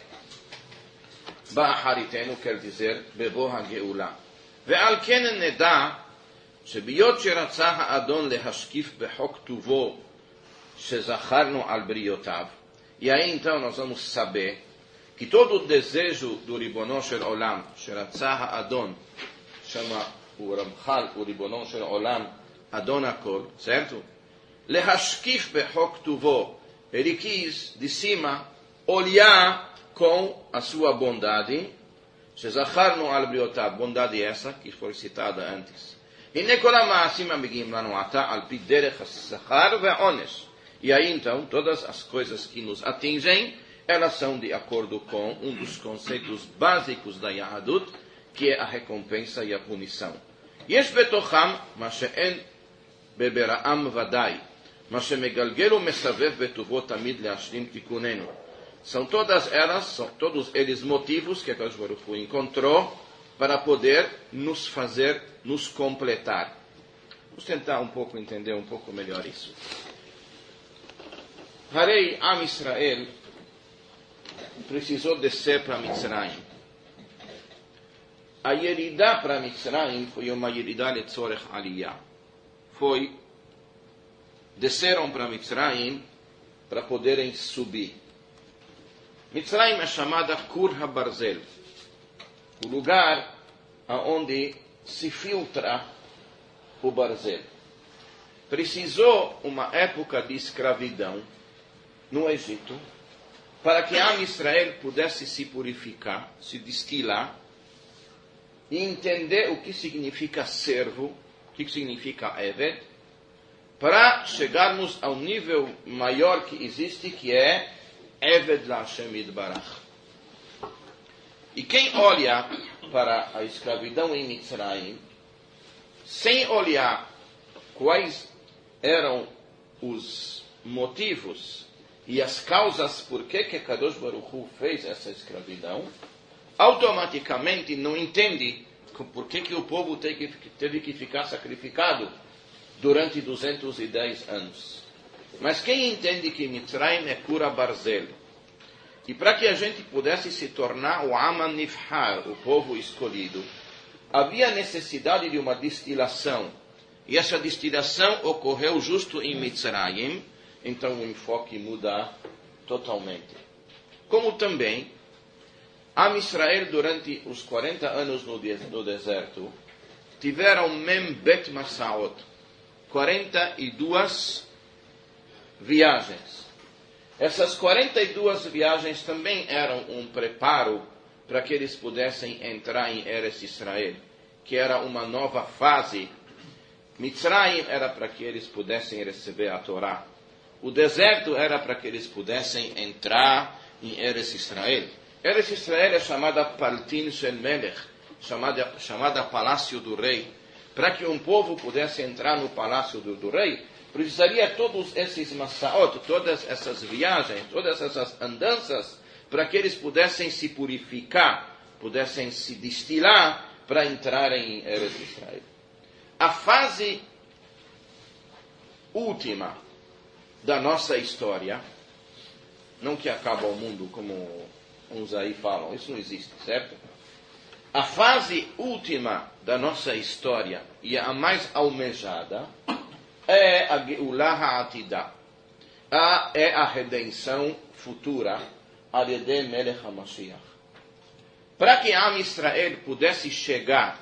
Ba'acharitenu quer dizer bebo ha'geula. Ve'al ken neda שביות שרצה האדון להשקיף בחוק טובו שזכרנו על בריותיו. E aí então nós vamos saber que todo o desejo do Ribono Shel Olam, שרצה האדון, chama o Ramchal, o Ribono Shel Olam, Adon Akol, certo? להשקיף בחוק טובו, ele quis de cima olhar com a sua bondade, שזכרנו על בריותיו, bondade essa que foi citada antes. הנה כל המעשים המגיעים לנו עתה על פי דרך השכר והעונש. E aí então todas as coisas que nos atingem, elas são de acordo com um dos conceitos básicos da Yahadut, que é a recompensa e a punição. יש בתוכם מה שאין בבראם ודאי, מה שמגלגל ומסבב בטובו תמיד להשלים תיקוננו. São todas elas, são todos eles motivos que a Akadosh Baruch Hu encontrou para poder nos fazer, nos completar. Vamos tentar um pouco entender um pouco melhor isso. Harei Am Israel precisou descer para Mitzrayim. A yerida para Mitzrayim foi uma yerida letzorech aliyah. Foi, desceram para Mitzrayim para poderem subir. Mitzrayim é chamada Kur HaBarzel, o lugar onde se filtra o barzel. Precisou uma época de escravidão no Egito para que Am Israel pudesse se purificar, se destilar e entender o que significa servo, o que significa Eved, para chegarmos ao nível maior que existe, que é Eved la Hashem Yitbarach. E quem olha para a escravidão em Mitzrayim, sem olhar quais eram os motivos e as causas por que que Kadosh Baruch Hu fez essa escravidão, automaticamente não entende por que que o povo teve que, teve que ficar sacrificado durante duzentos e dez anos. Mas quem entende que Mitzrayim é Kura Barzel, e para que a gente pudesse se tornar o Aman Nifhar, o povo escolhido, havia necessidade de uma destilação. E essa destilação ocorreu justo em Mitzrayim, então o enfoque muda totalmente. Como também, Am Israel, durante os quarenta anos no deserto, tiveram Mem Bet Masaot, quarenta e duas viagens. Essas quarenta e duas viagens também eram um preparo para que eles pudessem entrar em Eretz Israel, que era uma nova fase. Mitzrayim era para que eles pudessem receber a Torá. O deserto era para que eles pudessem entrar em Eretz Israel. Eretz Israel é chamada Paltin Shel Melech, chamada, chamada Palácio do Rei. Para que um povo pudesse entrar no Palácio do, do Rei, precisaria todos esses masaot, todas essas viagens, todas essas andanças, para que eles pudessem se purificar, pudessem se destilar para entrarem em Eretz Israel. A fase última da nossa história, não que acaba o mundo como uns aí falam, isso não existe, certo? A fase última da nossa história, e a mais almejada, é a Geulah Ha'atidah, é a redenção futura, Al-Yedei Melech HaMashiach. Para que Am Israel pudesse chegar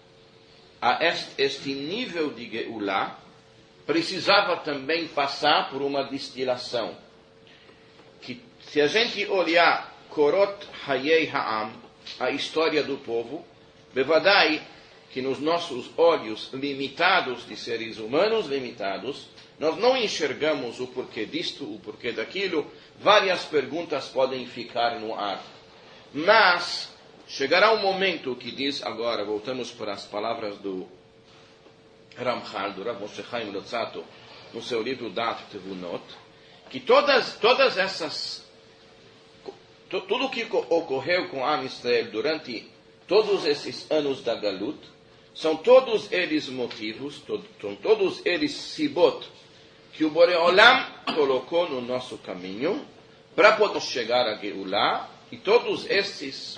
a este, este nível de Geulah, precisava também passar por uma destilação. Que, se a gente olhar Korot Hayei Ha'am, a história do povo, bevadai que nos nossos olhos limitados de seres humanos limitados, nós não enxergamos o porquê disto, o porquê daquilo, várias perguntas podem ficar no ar. Mas chegará um momento que diz agora, voltamos para as palavras do Ramchal, do Rav Moshe Chaim Luzzatto, no seu livro Dat Tevunot, que todas, todas essas, tudo o que ocorreu com Am Israel durante todos esses anos da Galut, são todos eles motivos, são todos eles sibot, que o Borei Olam colocou no nosso caminho, para poder chegar a Geulah, e todos esses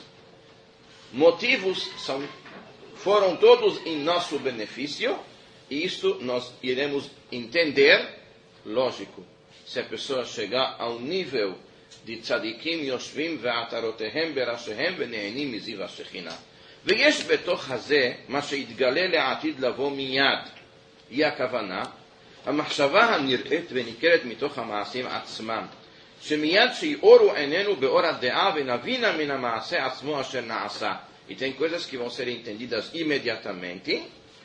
motivos são, foram todos em nosso benefício, e isto nós iremos entender, lógico, se a pessoa chegar ao nível de tzadikim yoshvim ve'atarotehem berashehem ve'ne'enim miziv hashechina. ויש בתוך הזה מה שהתגלה לעתיד לבוא מיד. היא הכוונה, המחשבה הנראית וניכרת מתוך המעשים עצמם, שמיד שיאורו עינינו באור הדעה ונבינה מן המעשה עצמו אשר נעשה. E tem coisas que vão ser entendidas imediatamente.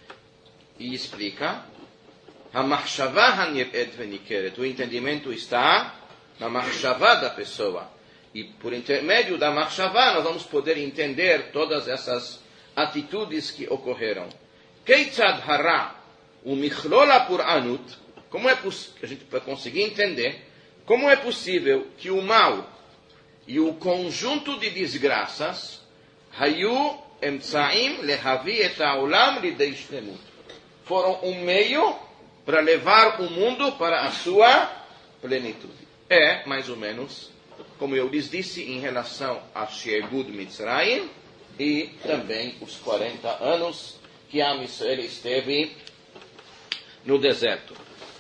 E explica, המחשבה הנראית וניכרת, o entendimento está na מחשבה da pessoa. E por intermédio da Machshavá nós vamos poder entender todas essas atitudes que ocorreram. Keitzad hara o michlol ha'puranut, como é possível, a gente vai conseguir entender, como é possível que o mal e o conjunto de desgraças hayu emtsaim lehavi et ha'olam lidei shlemut, foram um meio para levar o mundo para a sua plenitude. É, mais ou menos, como eu lhes disse, em relação a She'egud Mitzrayim e também os quarenta anos que Am Israel esteve no deserto.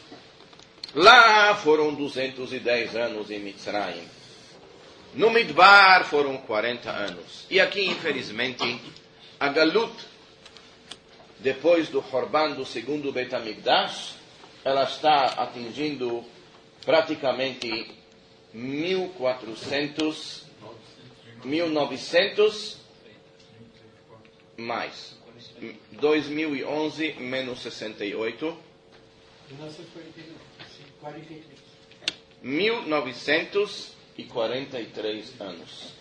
Lá foram duzentos e dez anos em Mitzrayim. No Midbar foram quarenta anos. E aqui, infelizmente, a Galut, depois do Horban do segundo Beit HaMikdash, ela está atingindo praticamente mil e quatrocentos, mil e novecentos mais dois mil e onze menos sessenta e oito, mil novecentos e quarenta e três anos.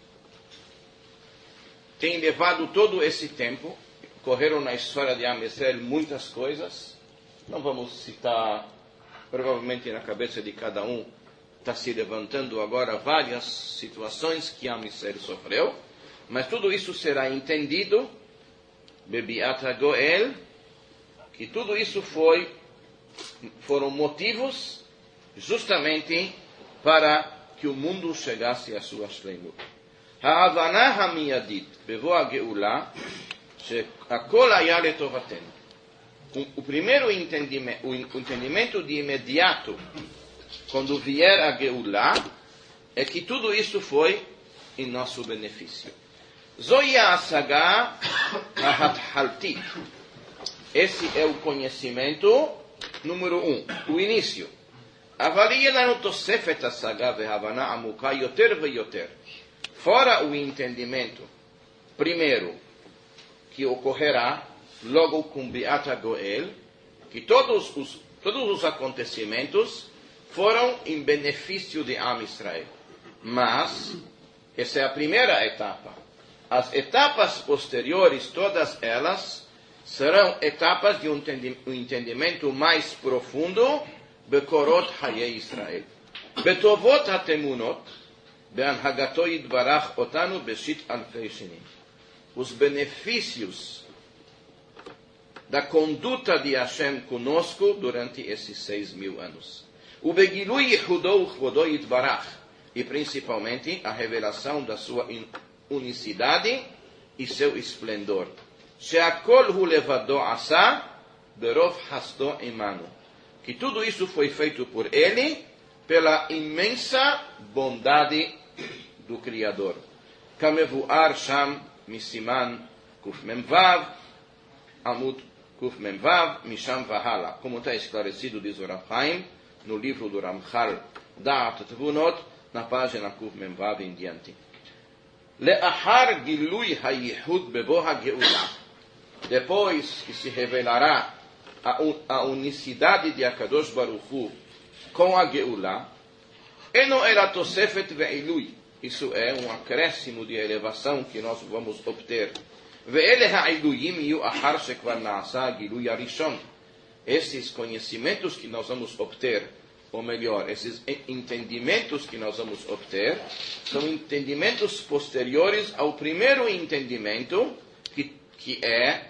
Tem levado todo esse tempo, ocorreram na história de Am Israel muitas coisas, não vamos citar, provavelmente na cabeça de cada um está se levantando agora várias situações que Am Israel sofreu, mas tudo isso será entendido, Bebiat HaGoel, que tudo isso foi, foram motivos justamente para que o mundo chegasse à sua shleimut. Ha'avana ha'miyadit, bevo ha'geulah, she'akol haya letovatenu. O primeiro entendimento, o entendimento de imediato, quando vier a Geulah, é que tudo isso foi em nosso benefício. Zoya Asagá Ahathaltit. Esse é o conhecimento número um, o início. Avalia lá no Tosefet Asagá Vehavana Amuka Yoter Veyoter. Fora o entendimento, primeiro, que ocorrerá logo com Beat HaGoel, que todos os, todos os acontecimentos foram em benefício de Am Israel. Mas, essa é a primeira etapa. As etapas posteriores, todas elas, serão etapas de um entendimento mais profundo, bekorot hayei Israel. Betovot hatemunot, beanhagato yitbarach otanu beshit alfei shenim. Os benefícios da conduta de Hashem conosco durante esses seis mil anos. O begilui yehudou chvodou yitbarach, e principalmente a revelação da sua unicidade e seu esplendor. Sheakol hu levado asa, berov hasdo imanu. Que tudo isso foi feito por ele, pela imensa bondade do Criador. Kamevuar sham misiman kuf memvav, amud kuf memvav, misham vahala. Como está esclarecido, diz o Rav Chaim, no livro do Ramchal, Da'at Tvunot, na página kuf memvav em diante. Le'achar gilui hayihud bebo ha'geula. Depois que se revelará a unicidade de Akadosh Baruch Hu com a Geula, eno era tosefet ve'ilui. Isso é um acréscimo de elevação que nós vamos obter. Ve'ele ha'iluyim yu achar shekvar na'asa gilui arishon. Esses conhecimentos que nós vamos obter, ou melhor, esses entendimentos que nós vamos obter, são entendimentos posteriores ao primeiro entendimento, que, que é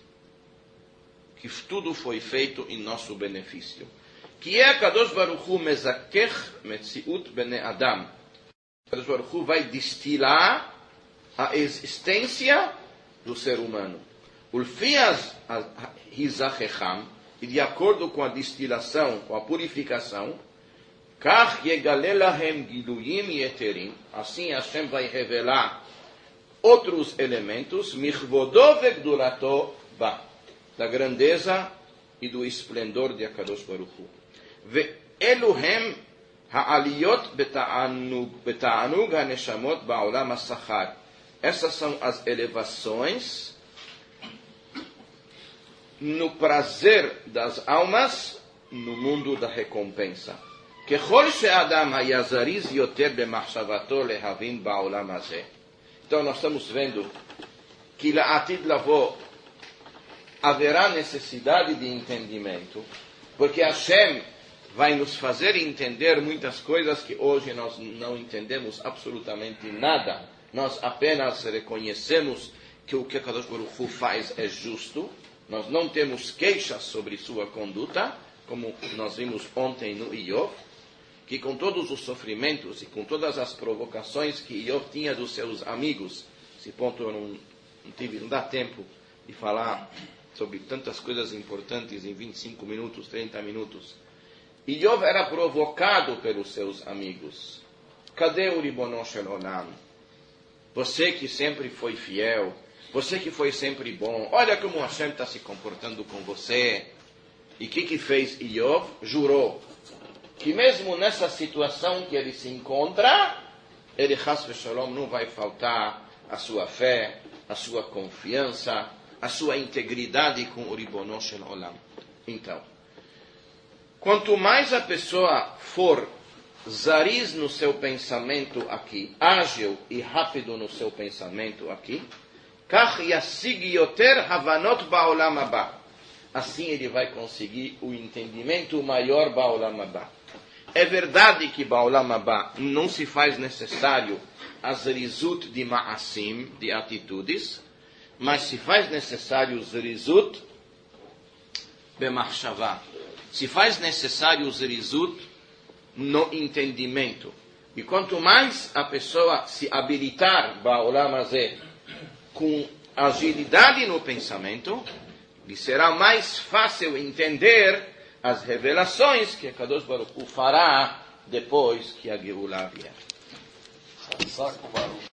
que tudo foi feito em nosso benefício. Que é Kadosh Baruch Hu mezakech metziut bnei Adam. Kadosh Baruch Hu vai destilar a existência do ser humano. Ulfias hizachecham, e de acordo com a destilação, com a purificação, kach yegale lahem giluyim yeterim, assim Hashem vai revelar outros elementos, michvodo vegdurato ba, da grandeza e do esplendor de Akadosh Baruch Hu. Ve'eluhem ha'aliyot beta'anug ha'neshamot ba'olam ha'sachar. Essas são as elevações no prazer das almas no mundo da recompensa. Kechol she'adam hayazariz yoter b'machshavato lehavin ba'olam hazeh. Então nós estamos vendo que la'atid lavo haverá necessidade de entendimento, porque Hashem vai nos fazer entender muitas coisas que hoje nós não entendemos absolutamente nada. Nós apenas reconhecemos que o que Kadosh Baruch Hu faz é justo. Nós não temos queixas sobre sua conduta, como nós vimos ontem no Iyov, que com todos os sofrimentos e com todas as provocações que Iyov tinha dos seus amigos, esse ponto eu não, não tive, não dá tempo de falar sobre tantas coisas importantes em vinte e cinco minutos, trinta minutos. Iyov era provocado pelos seus amigos. Cadê o Ribono Shel Olam? Você que sempre foi fiel, você que foi sempre bom, olha como Hashem está se comportando com você. E o que, que fez Iyov? Jurou que mesmo nessa situação que ele se encontra, ele, Chas v'Shalom, não vai faltar a sua fé, a sua confiança, a sua integridade com o Ribono Shel Olam. Então, quanto mais a pessoa for zariz no seu pensamento aqui, ágil e rápido no seu pensamento aqui, kach yasig yoter havanot ba'olam haba. Assim ele vai conseguir o entendimento maior ba'olam haba. É verdade que ba'olam haba não se faz necessário a zerizut de ma'asim, de atitudes, mas se faz necessário o zerizut b'machshavah. Se faz necessário o zerizut no entendimento. E quanto mais a pessoa se habilitar ba'olam hazeh com agilidade no pensamento, lhe será mais fácil entender as revelações que Kadosh Baruch Hu fará depois que a Geula vier.